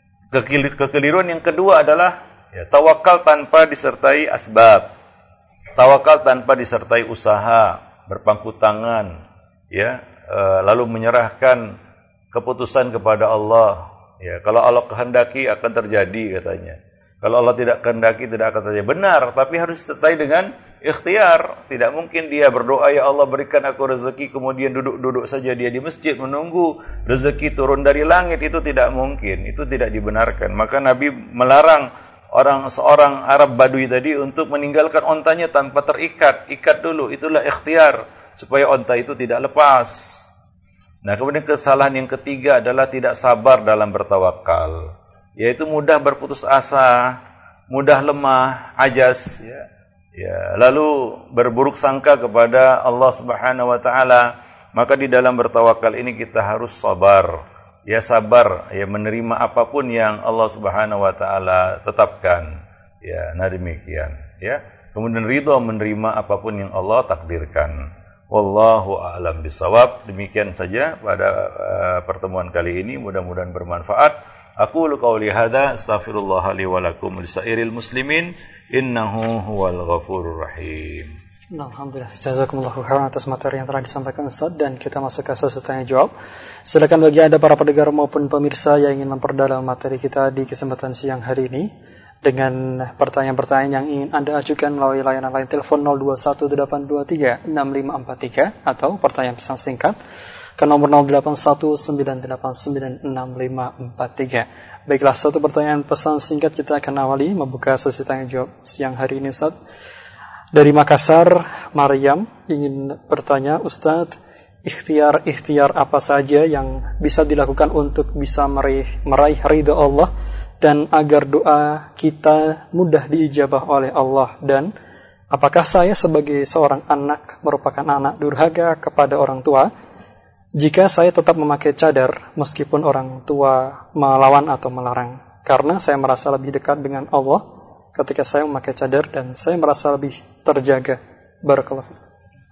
kekeliruan yang kedua adalah, ya, tawakal tanpa disertai asbab. Tawakal tanpa disertai usaha, berpangku tangan, ya, lalu menyerahkan keputusan kepada Allah. Ya, kalau Allah kehendaki akan terjadi katanya. Kalau Allah tidak kehendaki tidak akan terjadi. Benar, tapi harus disertai dengan ikhtiar. Tidak mungkin dia berdoa, ya Allah berikan aku rezeki, kemudian duduk-duduk saja dia di masjid menunggu rezeki turun dari langit. Itu tidak mungkin, itu tidak dibenarkan. Maka Nabi melarang orang seorang Arab Badui tadi untuk meninggalkan ontanya tanpa terikat. Ikat dulu, itulah ikhtiar supaya onta itu tidak lepas. Nah, kemudian kesalahan yang ketiga adalah tidak sabar dalam bertawakal, yaitu mudah berputus asa, mudah lemah, ajas, ya, ya, lalu berburuk sangka kepada Allah Subhanahu wa taala. Maka di dalam bertawakal ini kita harus sabar, ya, sabar, ya, menerima apapun yang Allah Subhanahu wa taala tetapkan, ya. Nah, demikian, ya. Kemudian ridha menerima apapun yang Allah takdirkan. Wallahu a'lam bishawab. Demikian saja pada uh, pertemuan kali ini, mudah-mudahan bermanfaat. Aqulu qauli hadza astaghfirullah li wa lakum lisairil muslimin innahu huwal ghafurur rahim. Nah, alhamdulillah, jazakumullahu khairan atas materi yang telah disampaikan Ustaz, dan kita masuk ke sesi tanya jawab. Silakan bagi Anda para pendengar maupun pemirsa yang ingin memperdalam materi kita di kesempatan siang hari ini dengan pertanyaan-pertanyaan yang ingin Anda ajukan melalui layanan line telepon nol dua satu delapan dua tiga enam lima empat tiga atau pertanyaan pesan singkat ke nomor nol delapan satu sembilan delapan sembilan enam lima empat tiga. Baiklah, satu pertanyaan pesan singkat kita akan awali membuka sesi tanya jawab siang hari ini, Ustaz. Dari Makassar, Maryam ingin bertanya, Ustaz, ikhtiar-ikhtiar apa saja yang bisa dilakukan untuk bisa meraih, meraih ridha Allah dan agar doa kita mudah diijabah oleh Allah, dan apakah saya sebagai seorang anak merupakan anak durhaka kepada orang tua jika saya tetap memakai cadar meskipun orang tua melawan atau melarang, karena saya merasa lebih dekat dengan Allah ketika saya memakai cadar dan saya merasa lebih terjaga. Barakallahu fiik.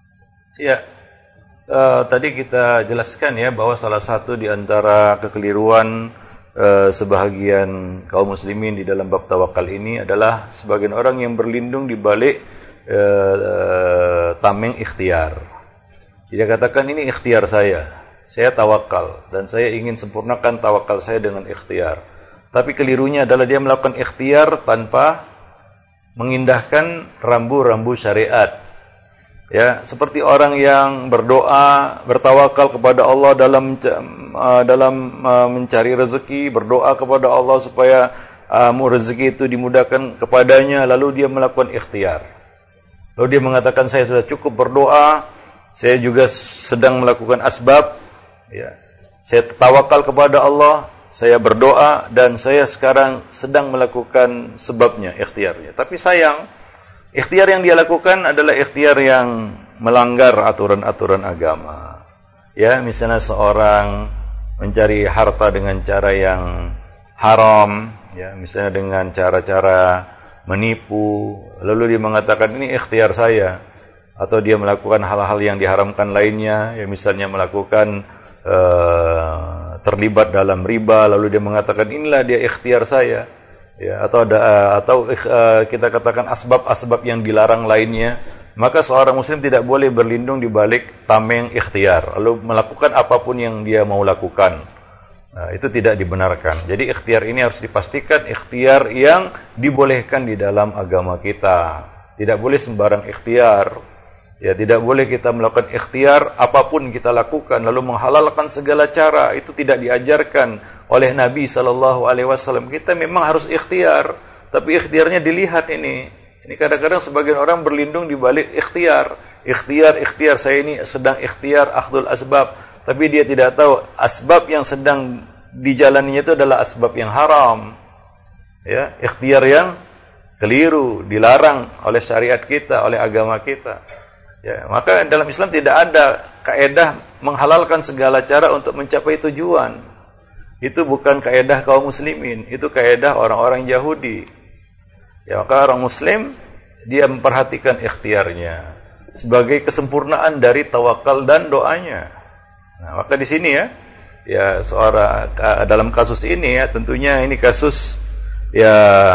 Ya, uh, tadi kita jelaskan, ya, bahwa salah satu di antara kekeliruan Uh, sebahagian kaum muslimin di dalam bab tawakal ini adalah sebagian orang yang berlindung di balik uh, uh, tameng ikhtiar. Dia katakan ini ikhtiar saya, saya tawakal dan saya ingin sempurnakan tawakal saya dengan ikhtiar. Tapi kelirunya adalah dia melakukan ikhtiar tanpa mengindahkan rambu-rambu syariat. Ya, seperti orang yang berdoa, bertawakal kepada Allah dalam uh, dalam uh, mencari rezeki, berdoa kepada Allah supaya uh, rezeki itu dimudahkan kepadanya, lalu dia melakukan ikhtiar. Lalu dia mengatakan, saya sudah cukup berdoa, saya juga sedang melakukan asbab, ya. Saya tawakal kepada Allah, saya berdoa dan saya sekarang sedang melakukan sebabnya, ikhtiarnya. Tapi sayang, Ikhtiar yang dia lakukan adalah ikhtiar yang melanggar aturan-aturan agama. Ya, misalnya seorang mencari harta dengan cara yang haram, ya, misalnya dengan cara-cara menipu, lalu dia mengatakan ini ikhtiar saya, atau dia melakukan hal-hal yang diharamkan lainnya, ya misalnya melakukan uh, terlibat dalam riba, lalu dia mengatakan inilah dia ikhtiar saya. Ya, atau ada atau uh, kita katakan asbab-asbab yang dilarang lainnya, maka seorang muslim tidak boleh berlindung di balik tameng ikhtiar lalu melakukan apapun yang dia mau lakukan. Nah, itu tidak dibenarkan. Jadi ikhtiar ini harus dipastikan ikhtiar yang dibolehkan di dalam agama kita. Tidak boleh sembarang ikhtiar. Ya, tidak boleh kita melakukan ikhtiar apapun kita lakukan lalu menghalalkan segala cara. Itu tidak diajarkan oleh Nabi sallallahu alaihi wasallam. Kita memang harus ikhtiar, tapi ikhtiarnya dilihat ini. Ini kadang-kadang sebagian orang berlindung di balik ikhtiar. Ikhtiar, ikhtiar, saya ini sedang ikhtiar akhdul asbab, tapi dia tidak tahu asbab yang sedang dijalaninya itu adalah asbab yang haram. Ya, ikhtiar yang keliru, dilarang oleh syariat kita, oleh agama kita. Ya, maka dalam Islam tidak ada kaidah menghalalkan segala cara untuk mencapai tujuan. Itu bukan kaidah kaum muslimin, itu kaidah orang-orang Yahudi. Ya, maka orang muslim dia memperhatikan ikhtiarnya sebagai kesempurnaan dari tawakal dan doanya. Nah, maka di sini ya, ya seorang dalam kasus ini ya, tentunya ini kasus ya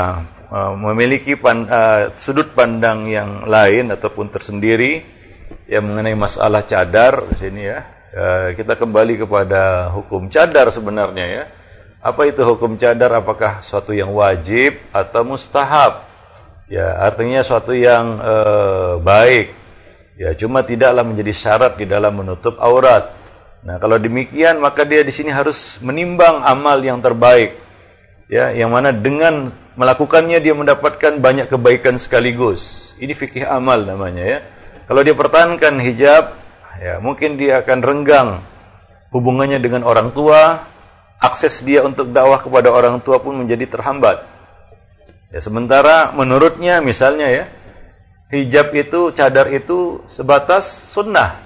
memiliki pan, uh, sudut pandang yang lain ataupun tersendiri yang mengenai masalah cadar di sini ya. Uh, kita kembali kepada hukum cadar sebenarnya ya. Apa itu hukum cadar? Apakah suatu yang wajib atau mustahab? Ya, artinya suatu yang uh, baik. Ya, cuma tidaklah menjadi syarat di dalam menutup aurat. Nah, kalau demikian maka dia di sini harus menimbang amal yang terbaik. Ya, yang mana dengan melakukannya dia mendapatkan banyak kebaikan sekaligus. Ini fikih amal namanya ya. Kalau dia pertahankan hijab, ya, mungkin dia akan renggang hubungannya dengan orang tua, akses dia untuk dakwah kepada orang tua pun menjadi terhambat. Ya, sementara menurutnya misalnya ya, hijab itu, cadar itu sebatas sunnah,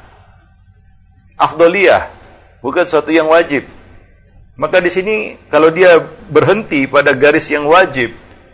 afdoliyah, bukan suatu yang wajib. Maka di sini kalau dia berhenti pada garis yang wajib,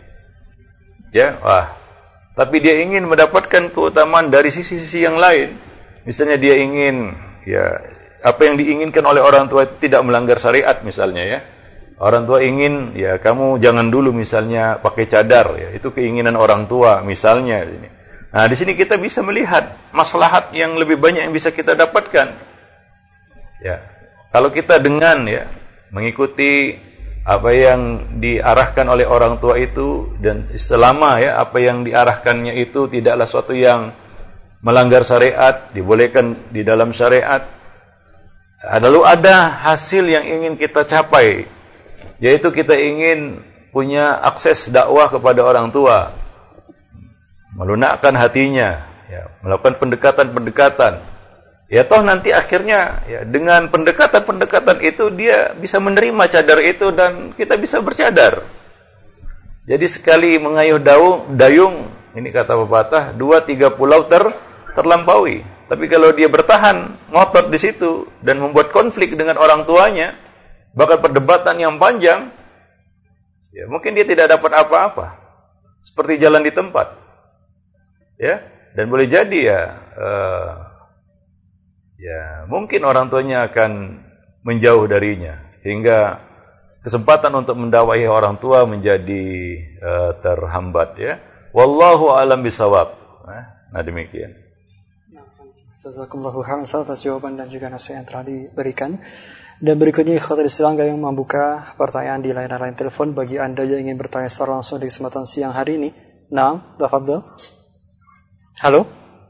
ya, wah, tapi dia ingin mendapatkan keutamaan dari sisi-sisi yang lain. Misalnya dia ingin, ya, apa yang diinginkan oleh orang tua itu tidak melanggar syariat misalnya ya. Orang tua ingin, ya, kamu jangan dulu misalnya pakai cadar, ya, itu keinginan orang tua misalnya. Nah, di sini kita bisa melihat maslahat yang lebih banyak yang bisa kita dapatkan. Ya, kalau kita dengan ya mengikuti apa yang diarahkan oleh orang tua itu dan selama ya apa yang diarahkannya itu tidaklah suatu yang melanggar syariat, dibolehkan di dalam syariat. Lalu ada hasil yang ingin kita capai, yaitu kita ingin punya akses dakwah kepada orang tua, melunakkan hatinya, ya, melakukan pendekatan-pendekatan. Ya toh nanti akhirnya ya, dengan pendekatan-pendekatan itu dia bisa menerima cadar itu dan kita bisa bercadar. Jadi sekali mengayuh daung, dayung, ini kata pepatah, dua tiga pulau ter terlampaui. Tapi kalau dia bertahan, ngotot di situ dan membuat konflik dengan orang tuanya, bahkan perdebatan yang panjang, ya mungkin dia tidak dapat apa-apa. Seperti jalan di tempat. Ya, dan boleh jadi ya uh, ya, mungkin orang tuanya akan menjauh darinya hingga kesempatan untuk mendakwahi orang tua menjadi uh, terhambat ya. Wallahu a'lam bishawab. Nah, demikian. Jazakumullahu khairan atas jawaban dan juga nasihat yang telah diberikan. Dan berikutnya ikhwatul Islam yang membuka pertanyaan di layanan line telepon bagi Anda yang ingin bertanya secara langsung di kesempatan siang hari ini. Naam, tafadhal. Halo.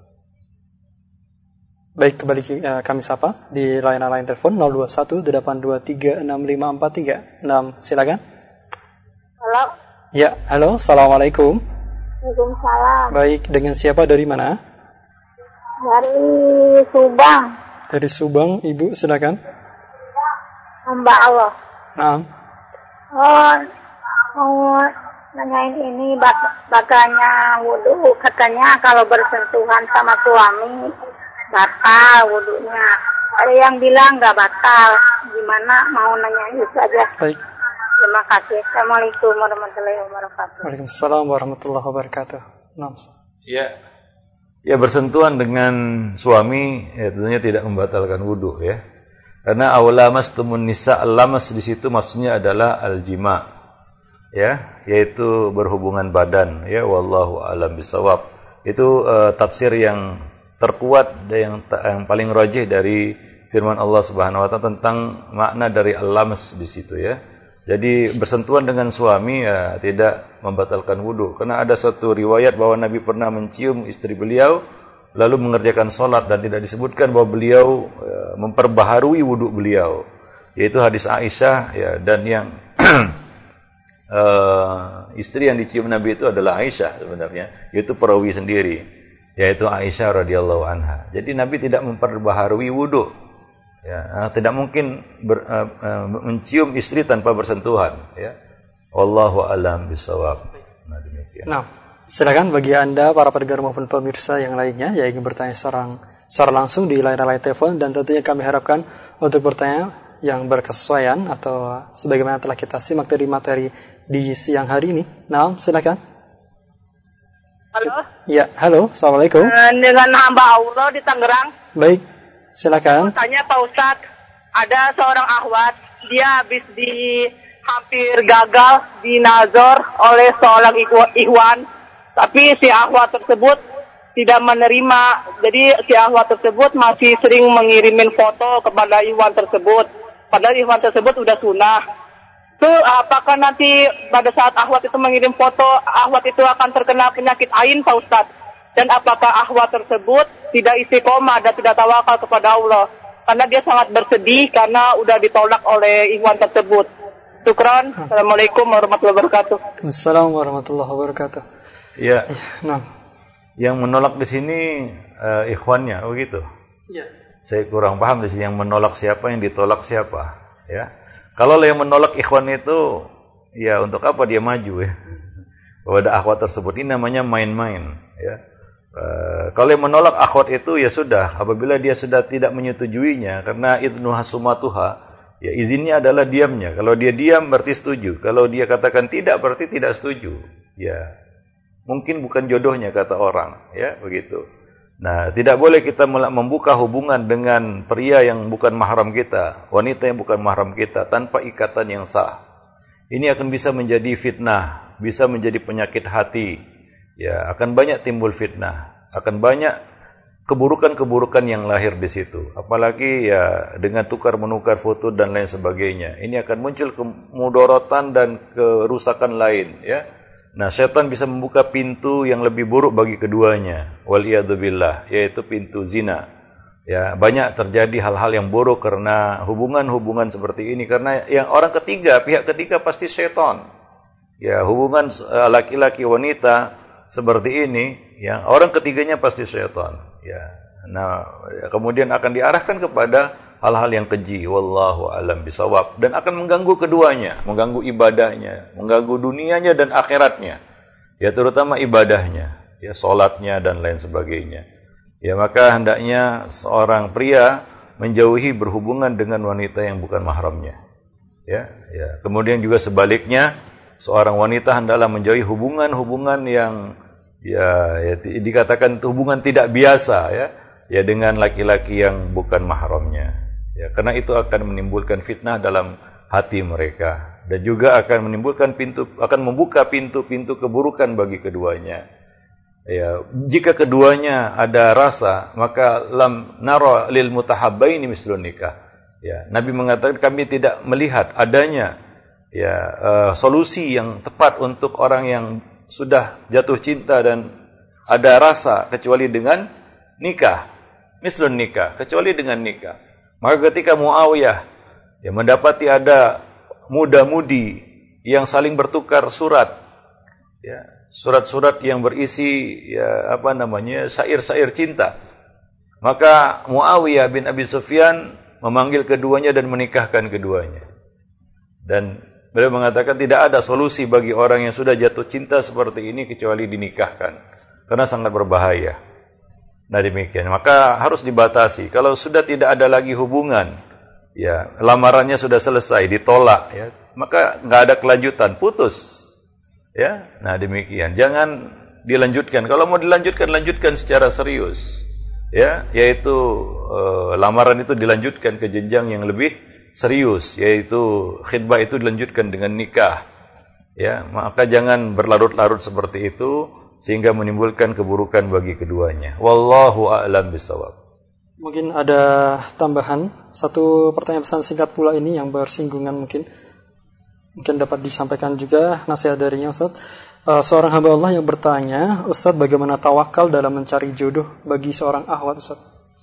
Baik, kembali uh, kami sapa di layanan line telepon nol dua satu delapan dua tiga enam lima empat tiga enam. Silakan. Halo. Ya, halo. Assalamualaikum. Waalaikumsalam. Baik, dengan siapa dari mana? Dari Subang. Dari Subang, Ibu, silakan. Hamba Allah. Naam. Oh, mau nanyain ini bak- bakalnya wudhu. Katanya kalau bersentuhan sama suami batal wudhunya. Ada yang bilang nggak batal. Gimana? Mau nanyain itu aja. Baik. Terima kasih. Assalamualaikum warahmatullahi wabarakatuh. Waalaikumsalam warahmatullahi wabarakatuh. Nah, Ya, ya bersentuhan dengan suami ya tentunya tidak membatalkan wudhu ya. Karena awlamastumun nisa, lamas di situ maksudnya adalah aljima. Ya, yaitu berhubungan badan ya, wallahu alam bisawab. Itu uh, tafsir yang terkuat dan yang, yang paling rajih dari firman Allah Subhanahu wa taala tentang makna dari al-lamas di situ ya. Jadi bersentuhan dengan suami ya tidak membatalkan wudu. Karena ada satu riwayat bahwa Nabi pernah mencium istri beliau lalu mengerjakan sholat dan tidak disebutkan bahwa beliau ya, memperbaharui wudu beliau. Yaitu hadis Aisyah ya, dan yang uh, istri yang dicium Nabi itu adalah Aisyah sebenarnya, yaitu perawi sendiri, yaitu Aisyah radhiyallahu anha. Jadi Nabi tidak memperbaharui wudu. Ya, tidak mungkin ber, uh, uh, mencium istri tanpa bersentuhan ya. Wallahu a'lam bishawab. Nah, demikian. Nah, silakan bagi Anda para pendengar maupun pemirsa yang lainnya yang ingin bertanya secara, secara langsung di layar-layar telepon, dan tentunya kami harapkan untuk bertanya yang berkesesuaian atau sebagaimana telah kita simak dari materi di siang hari ini. Nah, silakan. Halo. Ya, halo. Assalamualaikum. Dengan hamba Allah di Tangerang. Baik. Silakan. Tanya Pak Ustadz, ada seorang akhwat, dia habis di hampir gagal di nazar oleh seorang ikhwan, tapi si akhwat tersebut tidak menerima. Jadi si akhwat tersebut masih sering mengirimin foto kepada ikhwan tersebut, padahal ikhwan tersebut udah sunnah. So, apakah nanti pada saat akhwat itu mengirim foto, akhwat itu akan terkena penyakit ain Pak Ustadz? Dan apakah akhwat tersebut tidak istiqomah dan tidak tawakal kepada Allah? Karena dia sangat bersedih karena udah ditolak oleh ikhwan tersebut. Syukran. Assalamualaikum warahmatullahi wabarakatuh. Assalamualaikum warahmatullahi wabarakatuh. Ya. Nah, yang menolak di sini uh, ikhwannya, oh gitu. ya. Saya kurang paham di sini yang menolak siapa, yang ditolak siapa, ya. Kalau yang menolak ikhwan itu, ya untuk apa dia maju ya? Pada akhwat tersebut ini namanya main-main, ya. Uh, kalau yang menolak akhwat itu ya sudah, apabila dia sudah tidak menyetujuinya karena idnu hasumatuha, ya izinnya adalah diamnya. Kalau dia diam berarti setuju. Kalau dia katakan tidak berarti tidak setuju. Ya, mungkin bukan jodohnya kata orang, ya begitu. Nah, tidak boleh kita membuka hubungan dengan pria yang bukan mahram kita, wanita yang bukan mahram kita tanpa ikatan yang sah. Ini akan bisa menjadi fitnah, bisa menjadi penyakit hati. Ya, akan banyak timbul fitnah, akan banyak keburukan-keburukan yang lahir di situ. Apalagi ya dengan tukar-menukar foto dan lain sebagainya. Ini akan muncul kemudorotan dan kerusakan lain, ya. Nah, setan bisa membuka pintu yang lebih buruk bagi keduanya. Waliyadzubillah, yaitu pintu zina. Ya, banyak terjadi hal-hal yang buruk karena hubungan-hubungan seperti ini. Karena yang orang ketiga, pihak ketiga pasti setan. Ya, hubungan laki-laki wanita seperti ini, ya, orang ketiganya pasti syaitan, ya. Nah, kemudian akan diarahkan kepada hal-hal yang keji, wallahu alam bisawab, dan akan mengganggu keduanya, mengganggu ibadahnya, mengganggu dunianya dan akhiratnya, ya, terutama ibadahnya, ya, salatnya dan lain sebagainya. Ya, maka hendaknya seorang pria menjauhi berhubungan dengan wanita yang bukan mahramnya, ya, ya. Kemudian juga sebaliknya, seorang wanita hendaklah menjauhi hubungan-hubungan yang ya, ya dikatakan hubungan tidak biasa, ya, ya dengan laki-laki yang bukan mahramnya, ya, karena itu akan menimbulkan fitnah dalam hati mereka dan juga akan menimbulkan pintu, akan membuka pintu-pintu keburukan bagi keduanya. Ya, jika keduanya ada rasa, maka lam nara lil mutahabbaini mislun nikah. Ya, Nabi mengatakan kami tidak melihat adanya ya uh, solusi yang tepat untuk orang yang sudah jatuh cinta dan ada rasa kecuali dengan nikah, mislun nikah, kecuali dengan nikah. Maka ketika Muawiyah ya mendapati ada muda-mudi yang saling bertukar surat, ya, surat-surat yang berisi ya apa namanya syair-syair cinta, maka Muawiyah bin Abi Sufyan memanggil keduanya dan menikahkan keduanya. Dan Beliau mengatakan tidak ada solusi bagi orang yang sudah jatuh cinta seperti ini kecuali dinikahkan. Karena sangat berbahaya. Nah demikian. Maka harus dibatasi. Kalau sudah tidak ada lagi hubungan, ya lamarannya sudah selesai, ditolak, ya, maka nggak ada kelanjutan, putus. Ya, nah demikian. Jangan dilanjutkan. Kalau mau dilanjutkan, lanjutkan secara serius. Ya, yaitu e, lamaran itu dilanjutkan ke jenjang yang lebih serius, yaitu khidbah itu dilanjutkan dengan nikah. Ya, maka jangan berlarut-larut seperti itu sehingga menimbulkan keburukan bagi keduanya. Wallahu a'lam bishawab. Mungkin ada tambahan satu pertanyaan pesan singkat pula ini yang bersinggungan mungkin mungkin dapat disampaikan juga nasihat darinya Ustaz. Uh, seorang hamba Allah yang bertanya, Ustaz, bagaimana tawakal dalam mencari jodoh bagi seorang akhwat, Ustaz?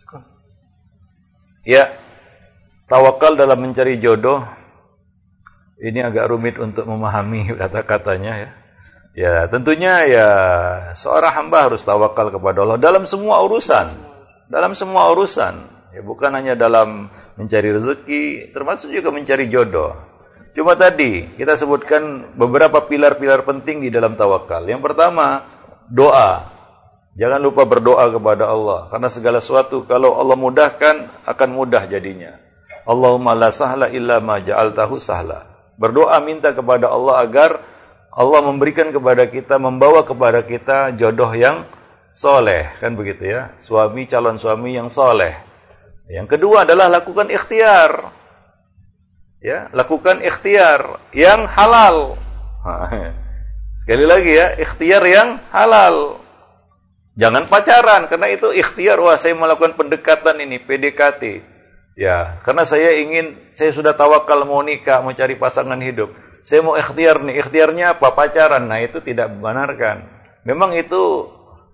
Ya, tawakal dalam mencari jodoh ini agak rumit untuk memahami kata-katanya ya. Ya, tentunya ya seorang hamba harus tawakal kepada Allah dalam semua urusan. Dalam semua urusan, ya bukan hanya dalam mencari rezeki, termasuk juga mencari jodoh. Cuma tadi kita sebutkan beberapa pilar-pilar penting di dalam tawakal. Yang pertama, doa. Jangan lupa berdoa kepada Allah, karena segala sesuatu kalau Allah mudahkan akan mudah jadinya. Allahumma la sahla illa ma ja'altahu sahla. Berdoa minta kepada Allah agar Allah memberikan kepada kita, membawa kepada kita jodoh yang soleh, kan begitu ya, suami, calon suami yang soleh. Yang kedua adalah lakukan ikhtiar, ya, lakukan ikhtiar yang halal. Sekali lagi ya, ikhtiar yang halal. Jangan pacaran, karena itu ikhtiar, wah saya melakukan pendekatan ini, P D K T. Ya, karena saya ingin, saya sudah tawakal mau nikah, mau cari pasangan hidup. Saya mau ikhtiar nih, ikhtiarnya apa? Pacaran. Nah itu tidak membenarkan. Memang itu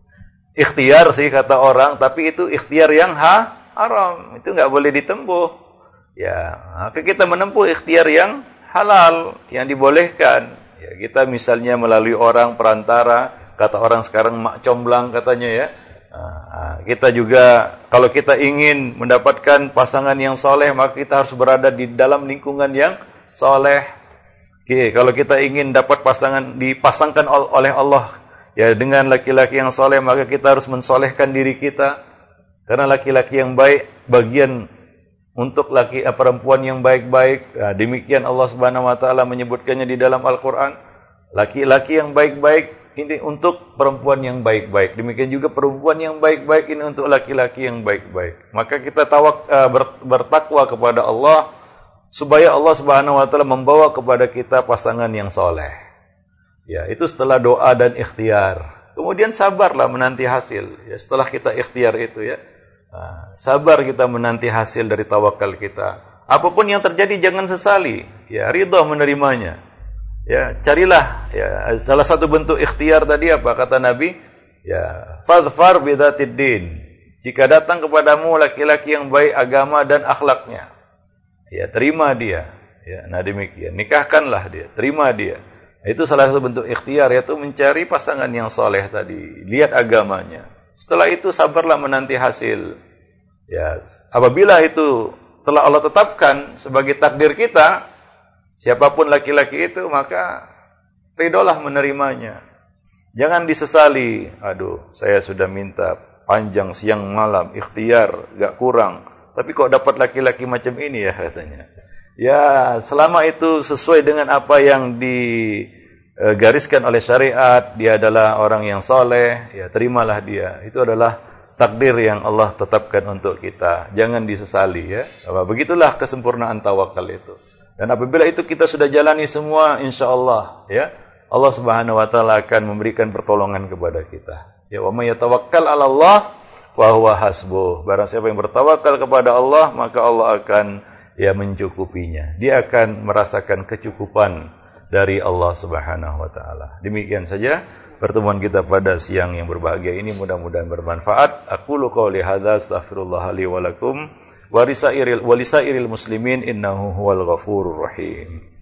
ikhtiar sih kata orang, tapi itu ikhtiar yang ha, haram. Itu nggak boleh ditempuh. Ya, maka kita menempuh ikhtiar yang halal, yang dibolehkan. Ya, kita misalnya melalui orang perantara, kata orang sekarang mak comblang katanya ya. Nah, kita juga kalau kita ingin mendapatkan pasangan yang soleh, maka kita harus berada di dalam lingkungan yang soleh. Oke, kalau kita ingin dapat pasangan dipasangkan oleh Allah ya dengan laki-laki yang soleh, maka kita harus mensolehkan diri kita. Karena laki-laki yang baik bagian untuk laki eh, perempuan yang baik-baik. Nah, demikian Allah Subhanahu wa taala menyebutkannya di dalam Al-Qur'an. Laki-laki yang baik-baik ini untuk perempuan yang baik-baik. Demikian juga perempuan yang baik-baik ini untuk laki-laki yang baik-baik. Maka kita tawak uh, bertakwa kepada Allah supaya Allah Subhanahu wa taala membawa kepada kita pasangan yang soleh. Ya, itu setelah doa dan ikhtiar. Kemudian sabarlah menanti hasil. Ya, setelah kita ikhtiar itu ya. Nah, sabar kita menanti hasil dari tawakal kita. Apapun yang terjadi jangan sesali. Ya, ridha menerimanya. Ya, carilah ya, salah satu bentuk ikhtiar tadi apa kata Nabi? Ya, fadfar bidzatid din. Jika datang kepadamu laki-laki yang baik agama dan akhlaknya, ya terima dia. Ya, nah demikian. Nikahkanlah dia, terima dia. Itu salah satu bentuk ikhtiar, yaitu mencari pasangan yang soleh tadi. Lihat agamanya. Setelah itu sabarlah menanti hasil. Ya, apabila itu telah Allah tetapkan sebagai takdir kita, siapapun laki-laki itu, maka ridholah menerimanya. Jangan disesali. Aduh, saya sudah minta panjang siang malam, ikhtiar, gak kurang. Tapi kok dapat laki-laki macam ini ya katanya. Ya, selama itu sesuai dengan apa yang digariskan oleh syariat, dia adalah orang yang soleh, ya terimalah dia. Itu adalah takdir yang Allah tetapkan untuk kita. Jangan disesali ya. Begitulah kesempurnaan tawakal itu. Dan apabila itu kita sudah jalani semua, insya Allah ya, Allah Subhanahu wa taala akan memberikan pertolongan kepada kita. Ya, wa may yatawakkal 'ala Allah wa huwa hasbuh. Barang siapa yang bertawakal kepada Allah, maka Allah akan ya mencukupinya. Dia akan merasakan kecukupan dari Allah Subhanahu wa taala. Demikian saja pertemuan kita pada siang yang berbahagia ini, mudah-mudahan bermanfaat. Aqulu qouli hadza astaghfirullah li wa lakum wa lisairil muslimin innahu huwal ghafurur rahim.